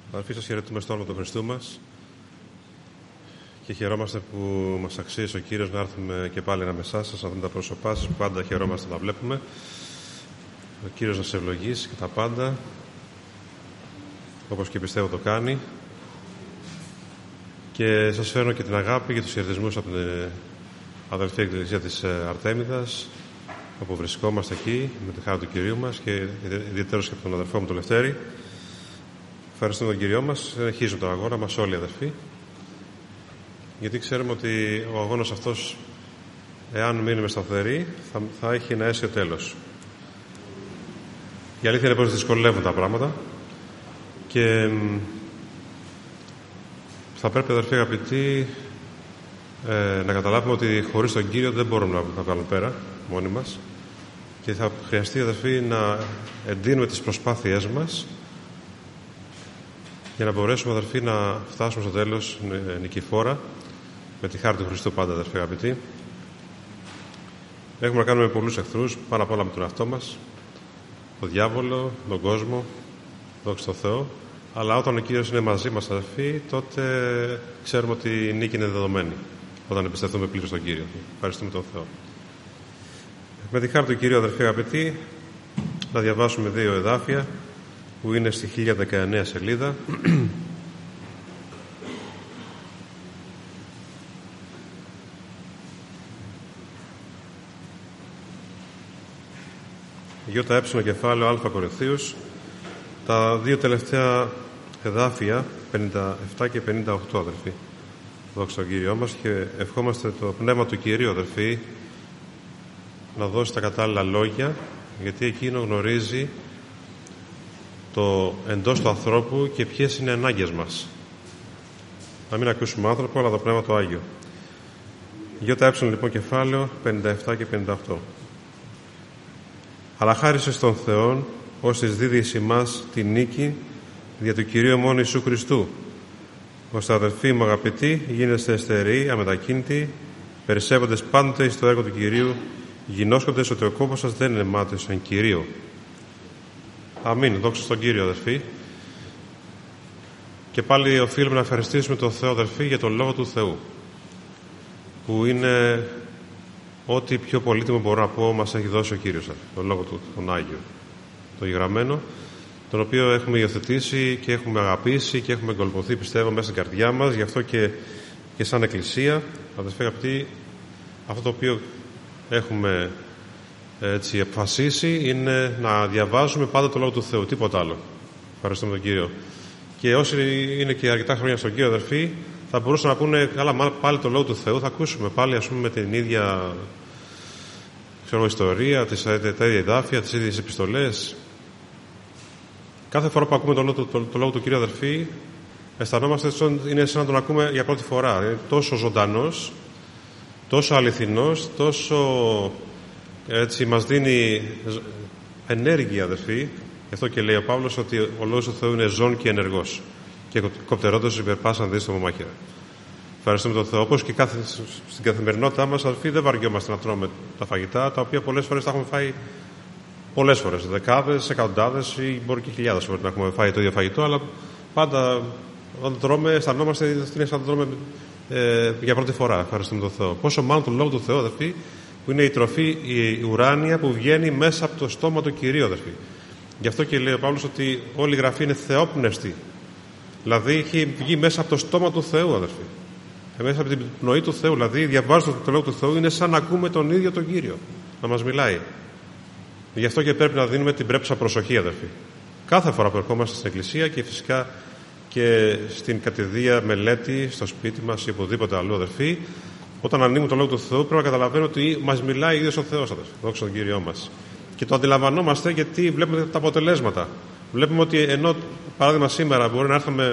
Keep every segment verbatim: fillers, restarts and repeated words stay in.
Αδελφοί, σας χαιρετούμε στο όνομα του Χριστού μας και χαιρόμαστε που μας αξίζει ο Κύριος να έρθουμε και πάλι ανάμεσά σας, να δούμε τα πρόσωπά σας που πάντα χαιρόμαστε να βλέπουμε. Ο Κύριος να σε ευλογήσει και τα πάντα, όπως και πιστεύω το κάνει. Και σας φέρνω και την αγάπη και τους χαιρετισμούς από την αδελφή Εκκλησία της Αρτέμιδας, όπου βρισκόμαστε εκεί με τη χάρη του Κυρίου μας και ιδιαίτερως και από τον αδελφό μου τον Λευτέρη. Ευχαριστούμε τον Κύριο μας. Συνεχίζουμε τον αγώνα μας όλοι οι αδελφοί, γιατί ξέρουμε ότι ο αγώνας αυτός, εάν μείνουμε σταθεροί, θα, θα έχει ένα αίσιο τέλος. Η αλήθεια είναι πως δυσκολεύουν τα πράγματα και θα πρέπει, αδελφοί αγαπητοί, ε, να καταλάβουμε ότι χωρίς τον Κύριο δεν μπορούμε να, να βγάλουμε πέρα μόνοι μας και θα χρειαστεί, αδελφοί, να εντείνουμε τις προσπάθειές μας για να μπορέσουμε, αδελφοί, να φτάσουμε στο τέλος νικηφόρα με τη χάρη του Χριστού πάντα, αδελφοί αγαπητοί. Έχουμε να κάνουμε με πολλούς εχθρούς, πάνω απ' όλα με τον εαυτό μας, τον διάβολο, τον κόσμο, δόξα τω Θεώ. Αλλά όταν ο Κύριος είναι μαζί μας, αδελφοί, τότε ξέρουμε ότι η νίκη είναι δεδομένη, όταν εμπιστευτούμε πλήρως στον Κύριο. Ευχαριστούμε τον Θεό. Με τη χάρη του Κυρίου, αδελφοί αγαπητοί, να διαβάσουμε δύο εδάφια που είναι στη χίλια δεκαεννέα σελίδα. Γιώτα έψινο κεφάλαιο Α Κορινθίους, τα δύο τελευταία εδάφια, πενήντα επτά και πενήντα οκτώ, αδελφοί. Δόξα τον Κύριό μας, και ευχόμαστε το Πνεύμα του Κυρίου, αδελφοί, να δώσει τα κατάλληλα λόγια, γιατί εκείνο γνωρίζει το εντός του ανθρώπου και ποιες είναι οι ανάγκες μας. Να μην ακούσουμε άνθρωπο, αλλά το Πνεύμα του Άγιο. Γιώτα έψινο λοιπόν κεφάλαιο πενήντα επτά και πενήντα οκτώ. Αλλά χάρισε στον Θεόν, ως της δίδει εις ημάς τη νίκη δια του Κυρίου μόνο Ιησού Χριστού, ώστε, αδελφοί μου αγαπητοί, γίνεστε στερεοί, αμετακίνητοι, περισσεύοντες πάντοτε στο έργο του Κυρίου, γινώσκοντες ότι ο κόπος σας δεν είναι μάταιος εν Κυρίω. Αμήν. Δόξα στον Κύριο, αδελφοί. Και πάλι οφείλουμε να ευχαριστήσουμε τον Θεό, αδελφοί, για τον Λόγο του Θεού, που είναι ό,τι πιο πολύτιμο μπορώ να πω μας έχει δώσει ο Κύριος, τον Λόγο του, τον Άγιο, το γραμμένο, τον οποίο έχουμε υιοθετήσει και έχουμε αγαπήσει και έχουμε εγκολπωθεί, πιστεύω, μέσα στην καρδιά μας. Γι' αυτό και, και σαν Εκκλησία, αδελφοί αγαπητοί, αυτό το οποίο έχουμε έτσι αποφασίσει είναι να διαβάζουμε πάντα το Λόγο του Θεού, τίποτα άλλο. Ευχαριστούμε τον Κύριο. Και όσοι είναι και αρκετά χρόνια στον Κύριο, αδελφοί, θα μπορούσαν να πούνε, καλά, πάλι το Λόγο του Θεού θα ακούσουμε πάλι, ας πούμε, με την ίδια, ξέρω, ιστορία, τις, τα ίδια εδάφια, τις ίδιες επιστολές. Κάθε φορά που ακούμε το, το, το, το Λόγο του Κύριου, αδελφοί, αισθανόμαστε είναι σαν να τον ακούμε για πρώτη φορά. Είναι τόσο ζωντανός, τόσο αληθινός, τόσο έτσι μας δίνει ενέργεια, αδελφοί. Γι' αυτό και λέει ο Παύλος ότι ο Λόγος του Θεού είναι ζών και ενεργός και κοπτερόντος υπερπάσαν δίστομο μάχαιρα. Ευχαριστούμε τον Θεό. Όπως και κάθε, στην καθημερινότητά μας, αδελφοί, δεν βαριόμαστε να τρώμε τα φαγητά, τα οποία πολλές φορές τα έχουμε φάει πολλές φορές, δεκάδες, εκατοντάδες ή μπορεί και χιλιάδες φορές να έχουμε φάει το ίδιο φαγητό, αλλά πάντα όταν το τρώμε αισθανόμαστε ότι είναι σαν να το τρώμε ε, για πρώτη φορά. Ευχαριστούμε τον Θεό. Πόσο μάλλον τον Λόγο του Θεού, αδελφοί, που είναι η τροφή η ουράνια που βγαίνει μέσα από το στόμα του Κυρίου, αδελφοί. Γι' αυτό και λέει ο Παύλος ότι όλη η Γραφή είναι θεόπνευστη. Δηλαδή έχει βγει μέσα από το στόμα του Θεού, αδελφοί. Και μέσα από την πνοή του Θεού. Δηλαδή, διαβάζοντας το Λόγο του Θεού, είναι σαν να ακούμε τον ίδιο τον Κύριο να μας μιλάει. Γι' αυτό και πρέπει να δίνουμε την πρέπουσα προσοχή, αδελφοί. Κάθε φορά που ερχόμαστε στην Εκκλησία και φυσικά και στην κατηδία μελέτη, στο σπίτι μας ή οπουδήποτε αλλού, αδελφοί, όταν ανοίγουμε το Λόγο του Θεού, πρέπει να καταλαβαίνουμε ότι μας μιλάει ίδιος ο Θεός, αδελφοί. Δόξα τον Κύριό μας. Και το αντιλαμβανόμαστε γιατί βλέπουμε τα αποτελέσματα. Βλέπουμε ότι ενώ, παράδειγμα, σήμερα μπορεί να έρθουμε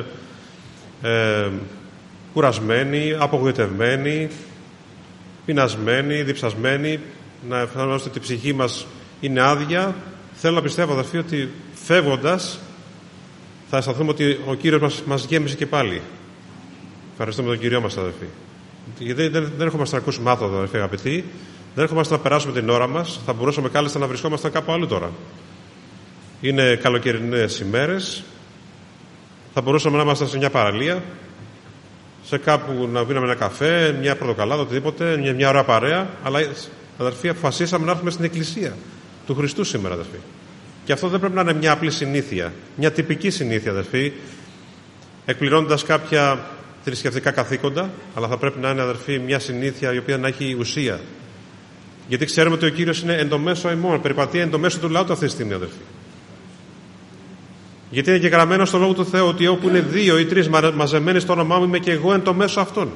ε, κουρασμένοι, απογοητευμένοι, πεινασμένοι, διψασμένοι, να αισθανόμαστε ότι η ψυχή μας είναι άδεια. Θέλω να πιστεύω, αδελφοί, ότι φεύγοντας θα αισθανθούμε ότι ο Κύριος μας, μας γέμισε και πάλι. Ευχαριστούμε τον Κύριο μας, αδελφοί. Γιατί δεν, δεν ερχόμαστε να ακούσουμε άθοδο, αδελφοί αγαπητοί, δεν ερχόμαστε να περάσουμε την ώρα μας. Θα μπορούσαμε κάλλιστα να βρισκόμαστε κάπου αλλού τώρα. Είναι καλοκαιρινές ημέρες Θα μπορούσαμε να είμαστε σε μια παραλία, σε κάπου να πίναμε ένα καφέ, μια πορτοκαλάδα, οτιδήποτε, μια, μια ωραία παρέα. Αλλά, αδερφοί, αποφασίσαμε να έρθουμε στην Εκκλησία του Χριστού σήμερα, αδερφοί. Και αυτό δεν πρέπει να είναι μια απλή συνήθεια, μια τυπική συνήθεια, αδερφοί, εκπληρώνοντας κάποια θρησκευτικά καθήκοντα, αλλά θα πρέπει να είναι, αδερφοί, μια συνήθεια η οποία να έχει ουσία. Γιατί ξέρουμε ότι ο Κύριος είναι εν το μέσο ημών, περιπατεί εν το μέσο του λαού του αυτή τη στιγμή, αδερφοί. Γιατί είναι και γραμμένο στο Λόγο του Θεού ότι όπου είναι δύο ή τρεις μαζεμένοι στο όνομά μου, είμαι και εγώ εν το μέσο αυτών.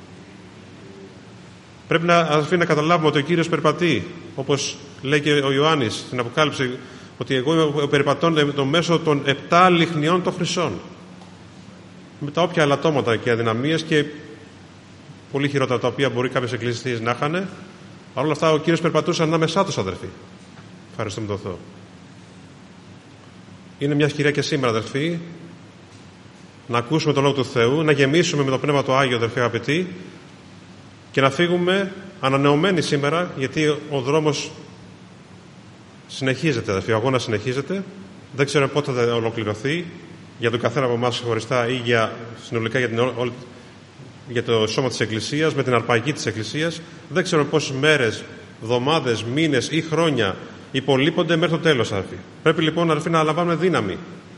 Πρέπει να, αδερφοί, να καταλάβουμε ότι ο Κύριος περιπατεί, όπως λέει και ο Ιωάννης στην Αποκάλυψη, ότι εγώ περιπατώ εν το μέσο των επτά λιχνιών των χρυσών. Με τα όποια ελαττώματα και αδυναμίες και πολύ χειρότερα τα οποία μπορεί κάποιες εκκλησίες να είχαν. Παρ' όλα αυτά ο Κύριος περπατούσε ανάμεσά τους, αδερφοί. Ευχαριστούμε τον Θεό. Είναι μια ευκαιρία και σήμερα, αδερφοί, να ακούσουμε τον Λόγο του Θεού, να γεμίσουμε με το Πνεύμα του Άγιο, αδερφοί αγαπητοί, και να φύγουμε ανανεωμένοι σήμερα, γιατί ο δρόμος συνεχίζεται, αδερφοί, ο αγώνας συνεχίζεται. Δεν ξέρω πότε θα ολοκληρωθεί για τον καθένα από εμάς χωριστά ή για, συνολικά για, την, για το σώμα της Εκκλησίας, με την αρπαγή της Εκκλησίας. Δεν ξέρω πόσες μέρες, εβδομάδες, μήνες ή χρόνια υπολείπονται μέχρι το τέλος, αδερφοί. Πρέπει λοιπόν, αδερφοί, να λαμβάνουμε δύναμη.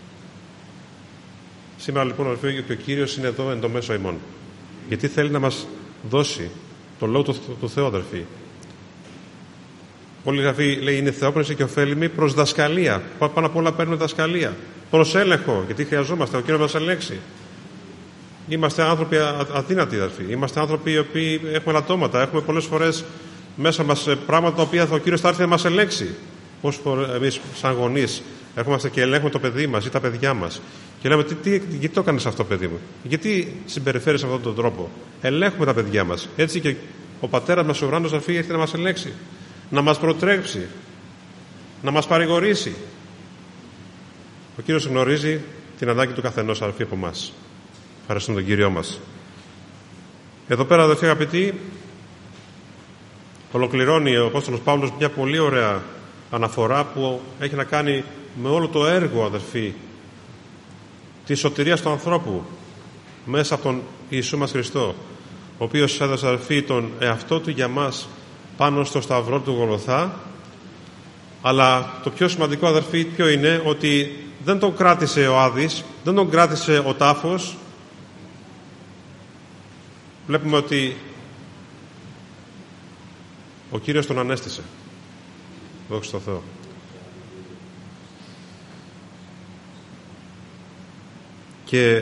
Σήμερα λοιπόν, αδερφοί, ότι ο Κύριος είναι εδώ εν το μέσο ημών. Γιατί θέλει να μας δώσει το Λόγο του, του Θεού, αδερφοί. Πολλοί, αδερφοί, λέει, είναι θεόπνευση και ωφέλιμη προς δασκαλία. Πάνω απ' όλα παίρνουμε δασκαλία. Προς έλεγχο, γιατί χρειαζόμαστε ο Κύριος να μας ελέγξει. Είμαστε άνθρωποι αδύνατοι, αδερφοί. Είμαστε άνθρωποι οι οποίοι έχουμε ελαττώματα. Έχουμε πολλές φορές μέσα μας πράγματα τα οποία ο Κύριος θα έρθει να μας ελέγξει. Πώς εμείς, σαν γονείς, έρχομαστε και ελέγχουμε το παιδί μας ή τα παιδιά μας. Και λέμε, τι, τι, γιατί το έκανες αυτό, παιδί μου, γιατί συμπεριφέρεις αυτόν τον τρόπο. Ελέγχουμε τα παιδιά μας. Έτσι και ο πατέρας μας, ο ουράνος, αδερφοί, έρχεται να μας ελέγξει, να μας προτρέψει, να μας παρηγορήσει. Ο Κύριος γνωρίζει την ανάγκη του καθενός, αδερφοί, από εμάς. Ευχαριστούμε τον Κύριό μας. Εδώ πέρα, αδερφοί αγαπητοί, ολοκληρώνει ο Απόστολος Παύλος μια πολύ ωραία αναφορά που έχει να κάνει με όλο το έργο, αδερφοί, της σωτηρίας του ανθρώπου μέσα από τον Ιησού μας Χριστό, ο οποίος έδωσε, αδερφοί, τον εαυτό του για μας πάνω στο σταυρό του Γολγοθά. Αλλά το πιο σημαντικό, αδερφοί, ποιο είναι? Ότι δεν τον κράτησε ο Άδης, δεν τον κράτησε ο τάφος. Βλέπουμε ότι ο Κύριος τον ανέστησε. Δόξα τω Θεώ. Και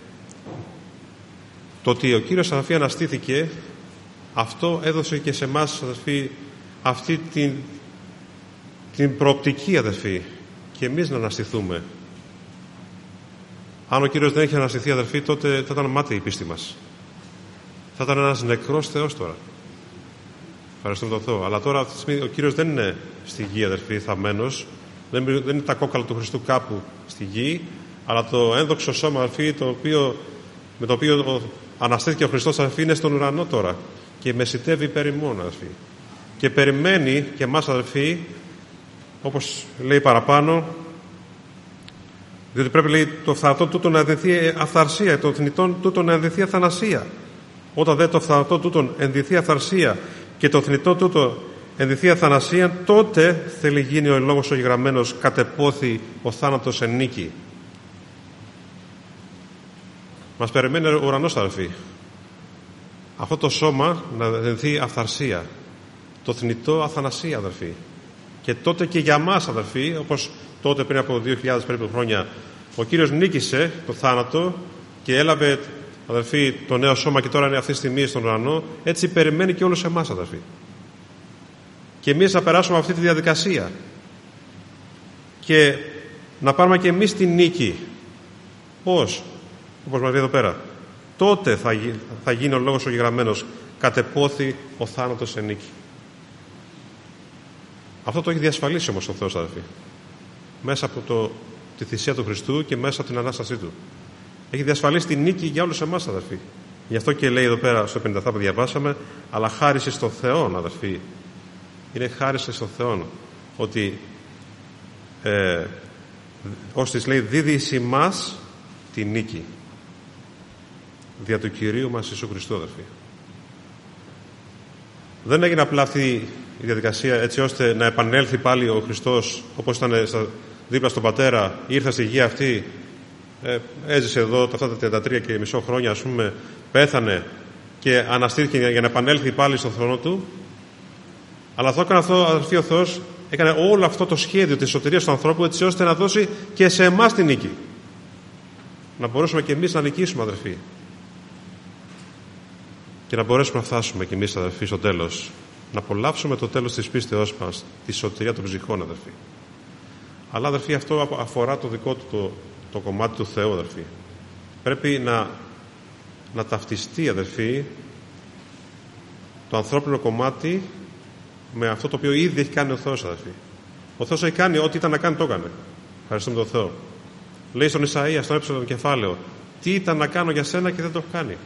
το ότι ο Κύριος, αδερφοί, αναστήθηκε, αυτό έδωσε και σε εμάς, αδερφοί, αυτή την, την προοπτική, αδερφοί, και εμείς να αναστηθούμε. Αν ο Κύριος δεν είχε αναστηθεί, αδερφοί, τότε θα ήταν μάταιη η πίστη μας. Θα ήταν ένας νεκρός Θεός τώρα. Ευχαριστούμε τον Θεό. Αλλά τώρα, αυτή τη στιγμή, ο Κύριος δεν είναι στη γη, αδερφοί, θαμμένος. Δεν, δεν είναι τα κόκκαλα του Χριστού κάπου στη γη, αλλά το ένδοξο σώμα, αδερφοί, το οποίο, με το οποίο αναστήθηκε ο Χριστός, αδερφοί, είναι στον ουρανό τώρα και μεσητεύει υπέρ ημών, αδερφοί. Και περιμένει και εμάς, αδερφοί, όπως λέει παραπάνω, διότι πρέπει, λέει, το φθαρτό τούτο να ενδυθεί αυθαρσία, το θνητό τούτο να ενδυθεί αθανασία. Όταν δε το φθαρτό τούτο ενδυθεί αυθαρσία και το θνητό τούτο ενδυθεί αθανασία, τότε θέλει γίνει ο λόγος ο γραμμένος, κατεπόθη ο θάνατος εν νίκη. Μας περιμένει ο ουρανός, αδερφοί. Αυτό το σώμα να ενδυθεί αυθαρσία, το θνητό αθανασία, αδερφοί. Και τότε και για μας, αδερφοί, όπως τότε πριν από δύο χιλιάδες περίπου χρόνια, ο Κύριος νίκησε το θάνατο και έλαβε, αδερφοί, το νέο σώμα και τώρα είναι αυτή τη στιγμή στον ουρανό. Έτσι περιμένει και όλους εμάς, αδερφοί. Και εμείς να περάσουμε αυτή τη διαδικασία και να πάρουμε και εμείς την νίκη. Πώς? Όπως μας λέει εδώ πέρα, τότε θα, γι, θα γίνει ο λόγος ο γεγραμμένος, κατεπόθη ο θάνατος εν νίκη. Αυτό το έχει διασφαλίσει όμως ο Θεός, αδερφοί, μέσα από το, τη θυσία του Χριστού και μέσα από την Ανάστασή Του. Έχει διασφαλίσει την νίκη για όλους εμάς, αδερφοί. Γι' αυτό και λέει εδώ πέρα στο πενήντα επτά που διαβάσαμε, αλλά χάρισε στον Θεό, αδερφοί. Είναι χάρισε στον Θεό ότι ε, ως της λέει δίδει εις ημάς τη νίκη δια του Κυρίου μας Ιησού Χριστού, αδερφοί. Δεν έγινε απλά αυτή η διαδικασία έτσι ώστε να επανέλθει πάλι ο Χριστός όπως ήταν στα, δίπλα στον Πατέρα, ήρθε στη γη αυτή, ε, έζησε εδώ αυτά τα τριάντα τρία και μισό χρόνια, ας πούμε, πέθανε και αναστήθηκε για να επανέλθει πάλι στον θρόνο του. Αλλά αυτό έκανε αυτό, αδερφοί, ο Θεός έκανε όλο αυτό το σχέδιο της σωτηρίας του ανθρώπου έτσι ώστε να δώσει και σε εμάς την νίκη. Να μπορέσουμε και εμείς να νικήσουμε, αδερφοί. Και να μπορέσουμε να φτάσουμε και εμείς, αδερφοί, στο τέλος. Να απολαύσουμε το τέλος της πίστεώς μας, τη σωτηρία των ψυχών, αδερφοί. Αλλά, αδερφοί, αυτό αφορά το δικό του το, το κομμάτι του Θεού, αδερφοί. Πρέπει να, να ταυτιστεί, αδερφοί, το ανθρώπινο κομμάτι με αυτό το οποίο ήδη έχει κάνει ο Θεός, αδερφοί. Ο Θεός έχει κάνει ό,τι ήταν να κάνει, το έκανε. Ευχαριστούμε τον Θεό. Λέει στον Ισαΐα, στον έψιλον κεφάλαιο, τι ήταν να κάνω για σένα και δεν το έχω κάνει.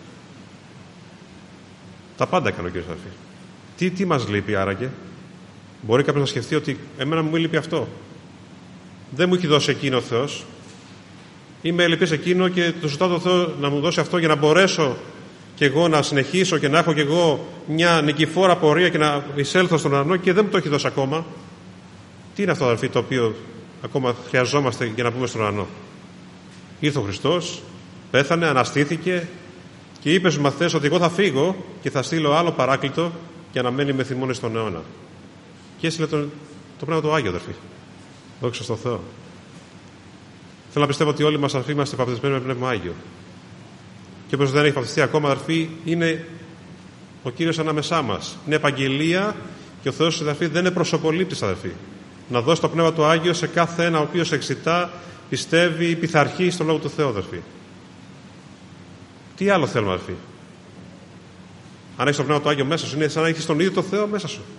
Τα πάντα έκανε ο Κύριος, αδερφοί. Τι, τι μας λείπει άραγε? Μπορεί κάποιος να σκεφτεί ότι εμένα μου λείπει αυτό. Δεν μου έχει δώσει εκείνο ο Θεός. Είμαι ελλειπής εκείνο και του ζητάω τον Θεό να μου δώσει αυτό για να μπορέσω και εγώ να συνεχίσω και να έχω και εγώ μια νικηφόρα πορεία και να εισέλθω στον ουρανό και δεν μου το έχει δώσει ακόμα. Τι είναι αυτό, αδερφοί, το οποίο ακόμα χρειαζόμαστε για να πούμε στον ουρανό? Ήρθε ο Χριστός, πέθανε, αναστήθηκε και είπε στους μαθητές ότι εγώ θα φύγω και θα στείλω άλλο παράκλητο για να μένει με θυμώνει στον αιώνα. Και έστειλε το, το Πνεύμα του Άγιο, αδερφοί. Δόξα στον Θεό. Θέλω να πιστεύω ότι όλοι μας, αδερφοί, είμαστε βαπτισμένοι με Πνεύμα Άγιο. Και όποιος δεν έχει βαπτιστεί ακόμα, αδερφοί, είναι ο Κύριος ανάμεσά μας. Είναι επαγγελία και ο Θεός, αδερφοί, δεν είναι προσωπολήπτης, αδερφοί. Να δώσει το Πνεύμα του Άγιο σε κάθε ένα ο οποίος εξητά, πιστεύει, πειθαρχεί στον Λόγο του Θεού, αδερφοί. Τι άλλο θέλουμε, αδερφοί? Αν έχεις το Πνεύμα του Άγιο μέσα σου, είναι σαν να έχεις τον ίδιο το Θεό μέσα σου.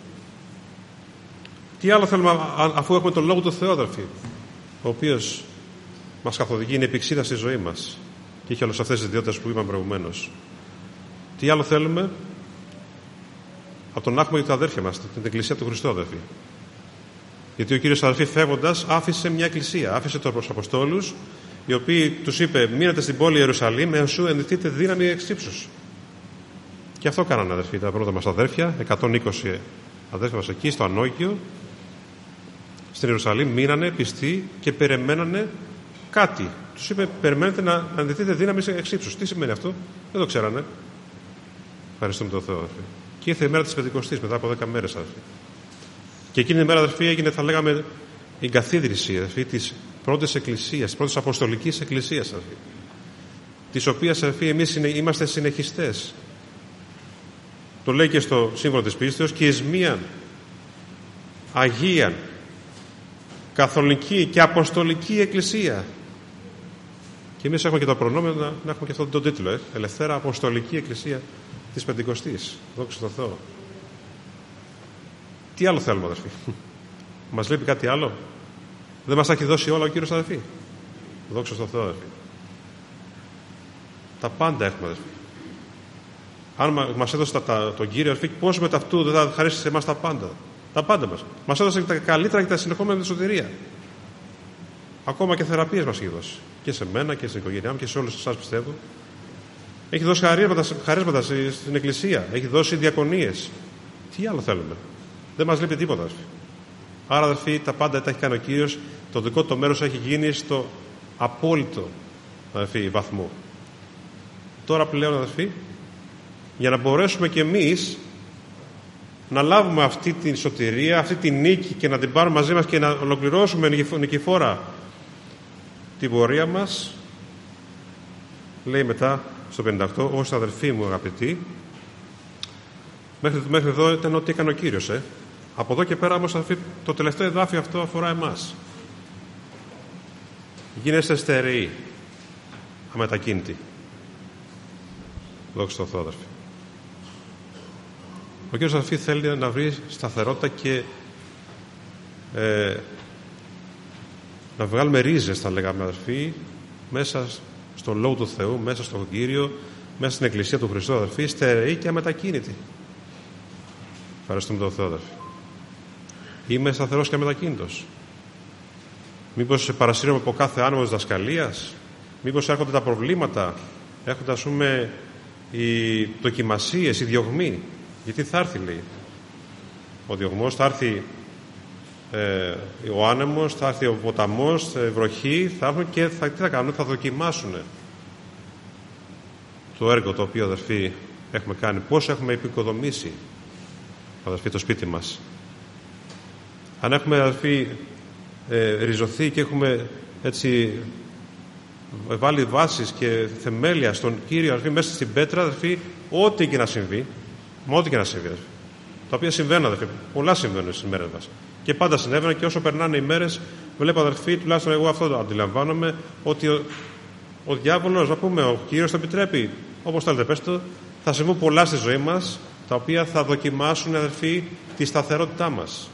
Τι άλλο θέλουμε αφού έχουμε τον Λόγο του Θεού, αδερφοί, ο οποίος μας καθοδηγεί, είναι επεξίδα στη ζωή μας και έχει όλες αυτές τις ιδιότητες που είπαμε προηγουμένως. Τι άλλο θέλουμε από τον να έχουμε τα αδέρφια μας, την Εκκλησία του Χριστού, αδερφοί? Γιατί ο Κύριος, αδερφοί, φεύγοντας άφησε μια εκκλησία, άφησε τους Αποστόλους, οι οποίοι τους είπε: μείνετε στην πόλη Ιερουσαλήμ, ενσού ενδυθείτε δύναμη εξ ύψους. Και αυτό κάνανε, αδερφοί, τα πρώτα μας αδέρφια, εκατόν είκοσι αδέρφια μας εκεί στο Ανώγειο, στην Ιερουσαλήμ, μείνανε πιστοί και περιμένανε κάτι. Τους είπε: περιμένετε να ενδυθείτε δύναμη εξ ύψους. Τι σημαίνει αυτό? Δεν το ξέρανε. Ευχαριστούμε τον Θεό, αδερφοί. Και ήρθε η μέρα της Πεντηκοστής μετά από δέκα μέρες, αδερφοί. Και εκείνη η μέρα, αδερφοί, έγινε, θα λέγαμε, η εγκαθίδρυση, αδερφοί, της πρώτης εκκλησίας, της πρώτης αποστολικής εκκλησίας, αδερφοί, της οποίας, αδερφοί, εμείς είμαστε συνεχιστές. Το λέει και στο σύμβολο της πίστεως, και εις μίαν Αγίαν καθολική και αποστολική εκκλησία. Και εμείς έχουμε και το προνόμιο να, να έχουμε και αυτόν τον τίτλο, ε, Ελευθέρα Αποστολική Εκκλησία της Πεντηκοστής. Δόξα τω Θεώ. Τι άλλο θέλουμε, αδερφοί? Μας λείπει κάτι άλλο? Δεν μας τα έχει δώσει όλα ο Κύριος, αδερφοί? Δόξα τω Θεώ, αδερφοί. Τα πάντα έχουμε, αδερφοί. Αν μας έδωσε τα, τα, τον Κύριο, αδερφοί, πώς με ταυτού δεν θα χαρίσει σε εμάς τα πάντα? Τα πάντα μας. Μας έδωσε τα καλύτερα και τα συνεχόμενα με τη σωτηρία. Ακόμα και θεραπείες μας έχει δώσει. Και σε μένα και στην οικογένειά μου και σε όλους εσάς, πιστεύω. Έχει δώσει χαρίσματα, χαρίσματα στην Εκκλησία. Έχει δώσει διακονίες. Τι άλλο θέλουμε? Δεν μας λείπει τίποτα, αδερφοί. Άρα, αδερφοί, τα πάντα τα έχει κάνει ο Κύριος. Το δικό του μέρος έχει γίνει στο απόλυτο, αδερφοί, βαθμό. Τώρα πλέον, αδερφοί, για να μπορέσουμε κι εμείς να λάβουμε αυτή την σωτηρία, αυτή την νίκη και να την πάρουμε μαζί μας και να ολοκληρώσουμε νικηφόρα την πορεία μας, λέει μετά στο πενήντα οκτώ, όσοι αδερφοί μου αγαπητοί, μέχρι, μέχρι εδώ ήταν ό,τι έκανε ο Κύριος, ε. Από εδώ και πέρα όμως, αδερφοί, το τελευταίο εδάφιο αυτό αφορά εμάς. Γίνεστε στερεοί, αμετακίνητοι. Δόξα τω Θεώ, αδερφοί. Ο Κύριος, αδερφοί, θέλει να βρει σταθερότητα και ε, να βγάλουμε ρίζες, θα λέγαμε, αδερφοί, μέσα στον Λόγο του Θεού, μέσα στον Κύριο, μέσα στην Εκκλησία του Χριστού, αδερφοί, στερεοί και αμετακίνητοι. Ευχαριστούμε τον Θεό, αδερφοί. Είμαι σταθερός και αμετακίνητος? Μήπως παρασύρομαι από κάθε άνομο της δασκαλίας? Μήπως έρχονται τα προβλήματα, έρχονται ας πούμε οι δοκιμασίες, οι διωγμοί. Γιατί θα έρθει, λέει. Ο διωγμός θα έρθει, ε, ο άνεμος, θα έρθει ο ποταμός, η βροχή, θα έρθουν και θα, τι θα κάνουν, θα δοκιμάσουν το έργο το οποίο, αδερφοί, έχουμε κάνει. Πώς έχουμε επικοδομήσει, αδερφοί, το σπίτι μας. Αν έχουμε, αδερφοί, ε, ριζωθεί και έχουμε έτσι βάλει βάσεις και θεμέλια στον Κύριο, αδερφοί, μέσα στην πέτρα, αδερφοί, ό,τι και να συμβεί, μα ό,τι και να συμβεί, αδερφοί, τα οποία συμβαίνουν, αδερφοί, πολλά συμβαίνουν στις μέρες μας και πάντα συνέβαιναν, και όσο περνάνε οι μέρες βλέπω, αδερφοί, τουλάχιστον εγώ αυτό το αντιλαμβάνομαι, ότι ο, ο διάβολος, να πούμε, ο Κύριος το επιτρέπει, όπως θέλετε πες το, θα συμβούν πολλά στη ζωή μας, τα οποία θα δοκιμάσουν, αδερφοί, τη σταθερότητά μας,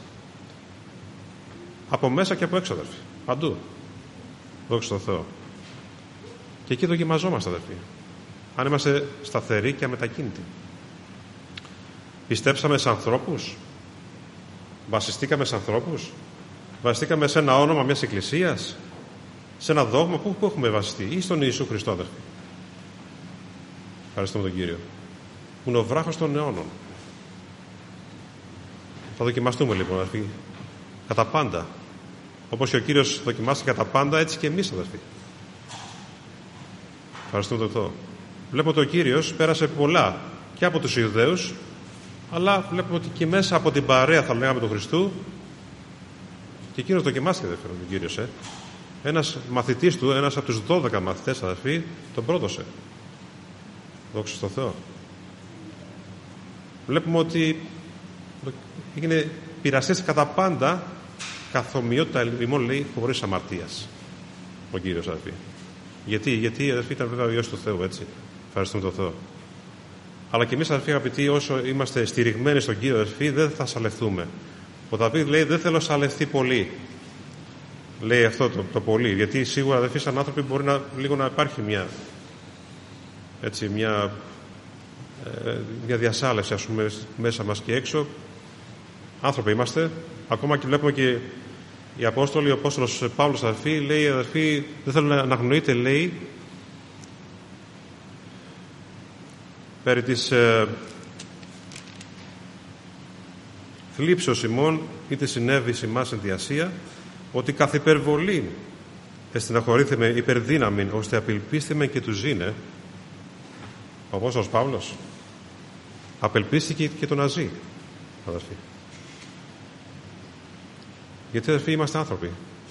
από μέσα και από έξω, αδερφοί, παντού. Δόξα τω Θεώ. Και εκεί δοκιμαζόμαστε, αδερφοί, αν είμαστε σταθεροί και αμετακίνητοι. Πιστέψαμε σε ανθρώπους, βασιστήκαμε σε ανθρώπους, βασιστήκαμε σε ένα όνομα μιας εκκλησίας, σε ένα δόγμα, πού, πού έχουμε βασιστεί, ή στον Ιησού Χριστό, αδερφοί? Ευχαριστούμε τον Κύριο, που είναι ο βράχος των αιώνων. Θα δοκιμαστούμε λοιπόν, αδερφοί, κατά πάντα. Όπως και ο Κύριος δοκιμάστηκε κατά πάντα, έτσι και εμείς, αδερφοί. Ευχαριστούμε τον Θεό. Βλέπουμε ότι ο Κύριος πέρασε πολλά και από τους Ιουδαίους, αλλά βλέπουμε ότι και μέσα από την παρέα, θα λέγαμε, του Χριστού, και εκείνος δοκιμάστηκε, αδερφοί, τον Κύριος. Ε. Ένας μαθητής του, ένας από τους δώδεκα μαθητές, αδερφοί, τον πρόδωσε. Δόξα τω Θεώ. Βλέπουμε ότι έγινε πειραστής κατά πάντα, καθομοιότητα ημών, λέει, χωρίς αμαρτίας ο Κύριος, αδερφοί. Γιατί, γιατί αδερφοί, ήταν βέβαια ο Υιός του Θεού, έτσι. Ευχαριστούμε τον Θεό. Αλλά και εμείς, αδερφοί αγαπητοί, όσο είμαστε στηριγμένοι στον Κύριο, αδερφοί, δεν θα σαλευθούμε. Ο Δαβίδ λέει: δεν θέλω σαλευθεί πολύ. Λέει αυτό το, το πολύ, γιατί σίγουρα, αδερφοί, σαν άνθρωποι μπορεί να, λίγο να υπάρχει μια, έτσι, μια, ε, μια διασάλευση, ας πούμε, μέσα μας και έξω. Άνθρωποι είμαστε. Ακόμα και βλέπουμε και οι Απόστολοι, ο Απόστολος Παύλος, αδερφοί, λέει, αδερφοί, δεν θέλω να αναγνωρείτε, λέει, περί της ε, θλίψεως ημών, είτε συνέβη σε εμάς εν τη Ασία, ότι καθ' υπερβολή εστεναχωρήθημε υπερδύναμην, ώστε απελπίστημε και του ζήνε. Ο Απόστολος Παύλος απελπίστηκε και το να ζει, αδερφοί. Γιατί, αδερφοί, είμαστε άνθρωποι.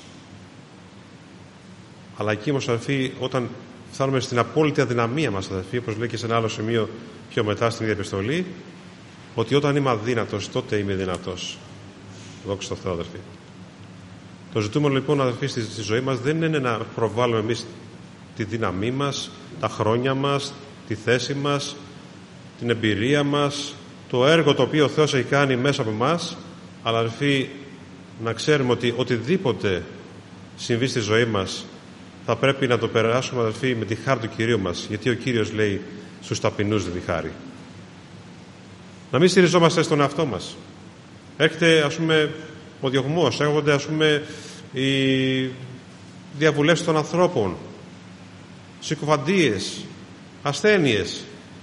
Αλλά εκεί όμως, αδερφοί, όταν φτάνουμε στην απόλυτη αδυναμία μας, αδερφοί, όπως λέει και σε ένα άλλο σημείο πιο μετά στην ίδια επιστολή, ότι όταν είμαι αδύνατος, τότε είμαι δυνατός. Δόξα τω Θεώ, αδερφοί. Το ζητούμενο λοιπόν, αδερφοί, στη, στη ζωή μας δεν είναι να προβάλλουμε εμείς τη δύναμή μας, τα χρόνια μας, τη θέση μας, την εμπειρία μας, το έργο το οποίο ο Θεός έχει κάνει μέσα από εμάς, αλλά, αδερφοί, να ξέρουμε ότι οτιδήποτε συμβεί στη ζωή μας θα πρέπει να το περάσουμε, αδερφοί, με τη χάρη του Κυρίου μας, γιατί ο Κύριος λέει στους ταπεινούς δίνει χάρη. Να μην στηριζόμαστε στον εαυτό μας. Έρχεται, ας πούμε, ο διωγμός, έρχονται, ας πούμε, οι διαβουλεύσεις των ανθρώπων, συκοφαντίες, ασθένειες.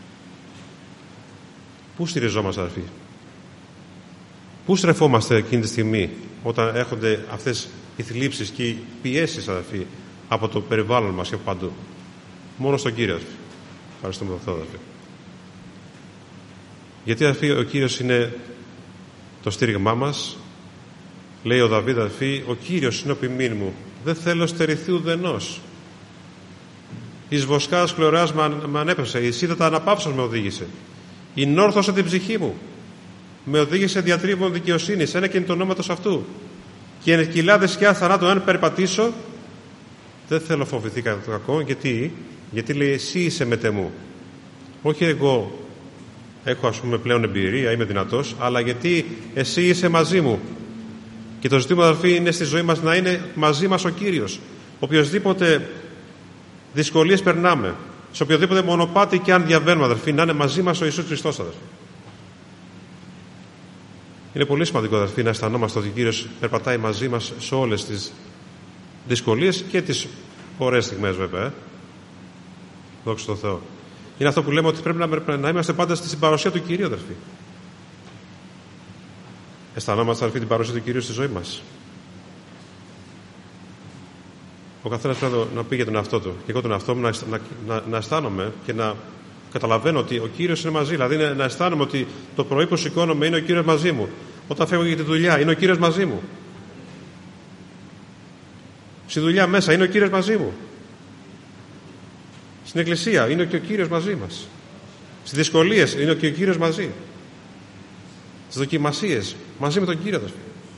Πού στηριζόμαστε, αδερφοί? Πού στρεφόμαστε εκείνη τη στιγμή όταν έρχονται αυτές οι θλίψεις και οι πιέσεις, αδερφοί, από το περιβάλλον μας και από παντού? Μόνο στον Κύριο, αδερφοί. Ευχαριστούμε τον Θεό, αδερφοί. Γιατί, αδερφοί, ο Κύριος είναι το στήριγμά μας. Λέει ο Δαβίδ, αδερφοί, ο Κύριος είναι ο ποιμήν μου, δεν θέλω στερηθεί ουδενός. Εις βοσκάς κλωράς με ανέπεσε, η σύντατα αναπαύσεως με οδήγησε. Η νόρθωσε την ψυχή μου, με οδήγησε διατρίβων δικαιοσύνης, ένα και είναι το ονόματος αυτού. Και εν κοιλάδες σκιά θανάτου, αν περπατήσω, δεν θέλω φοβηθεί κατά το κακό. Γιατί, γιατί λέει, εσύ είσαι μετεμού. Όχι εγώ έχω, ας πούμε, πλέον εμπειρία, είμαι δυνατός, αλλά γιατί εσύ είσαι μαζί μου. Και το ζήτημα, αδερφοί, είναι στη ζωή μας να είναι μαζί μας ο Κύριος. Οποιοσδήποτε δυσκολίες περνάμε, σε οποιοδήποτε μονοπάτι και αν διαβαίνουμε, αδερφοί, να είναι μαζί μας ο Ιησούς Χριστός, αδερφοί. Είναι πολύ σημαντικό, αδερφοί, να αισθανόμαστε ότι ο Κύριος περπατάει μαζί μας σε όλες τις δυσκολίες και τις ωραίες στιγμές, βέβαια. Δόξα τω Θεώ. Είναι αυτό που λέμε ότι πρέπει να, να είμαστε πάντα στην παρουσία του Κυρίου, αδερφοί. Αισθανόμαστε, αδερφοί, την παρουσία του Κυρίου στη ζωή μας. Ο καθένας πρέπει να πει για τον εαυτό του. Και εγώ τον εαυτό μου να, να, να, να αισθάνομαι και να καταλαβαίνω ότι ο Κύριος είναι μαζί. Δηλαδή να, να αισθάνομαι ότι το πρωί που σηκώνομαι είναι ο Κύριος μαζί μου. Όταν φεύγω για τη δουλειά είναι ο Κύριος μαζί μου. Στη δουλειά μέσα είναι ο Κύριος μαζί μου. Στην εκκλησία είναι και ο Κύριος μαζί μας. Στις δυσκολίες είναι και ο Κύριος μαζί. Στις δοκιμασίες μαζί με τον Κύριο, αδερφοί.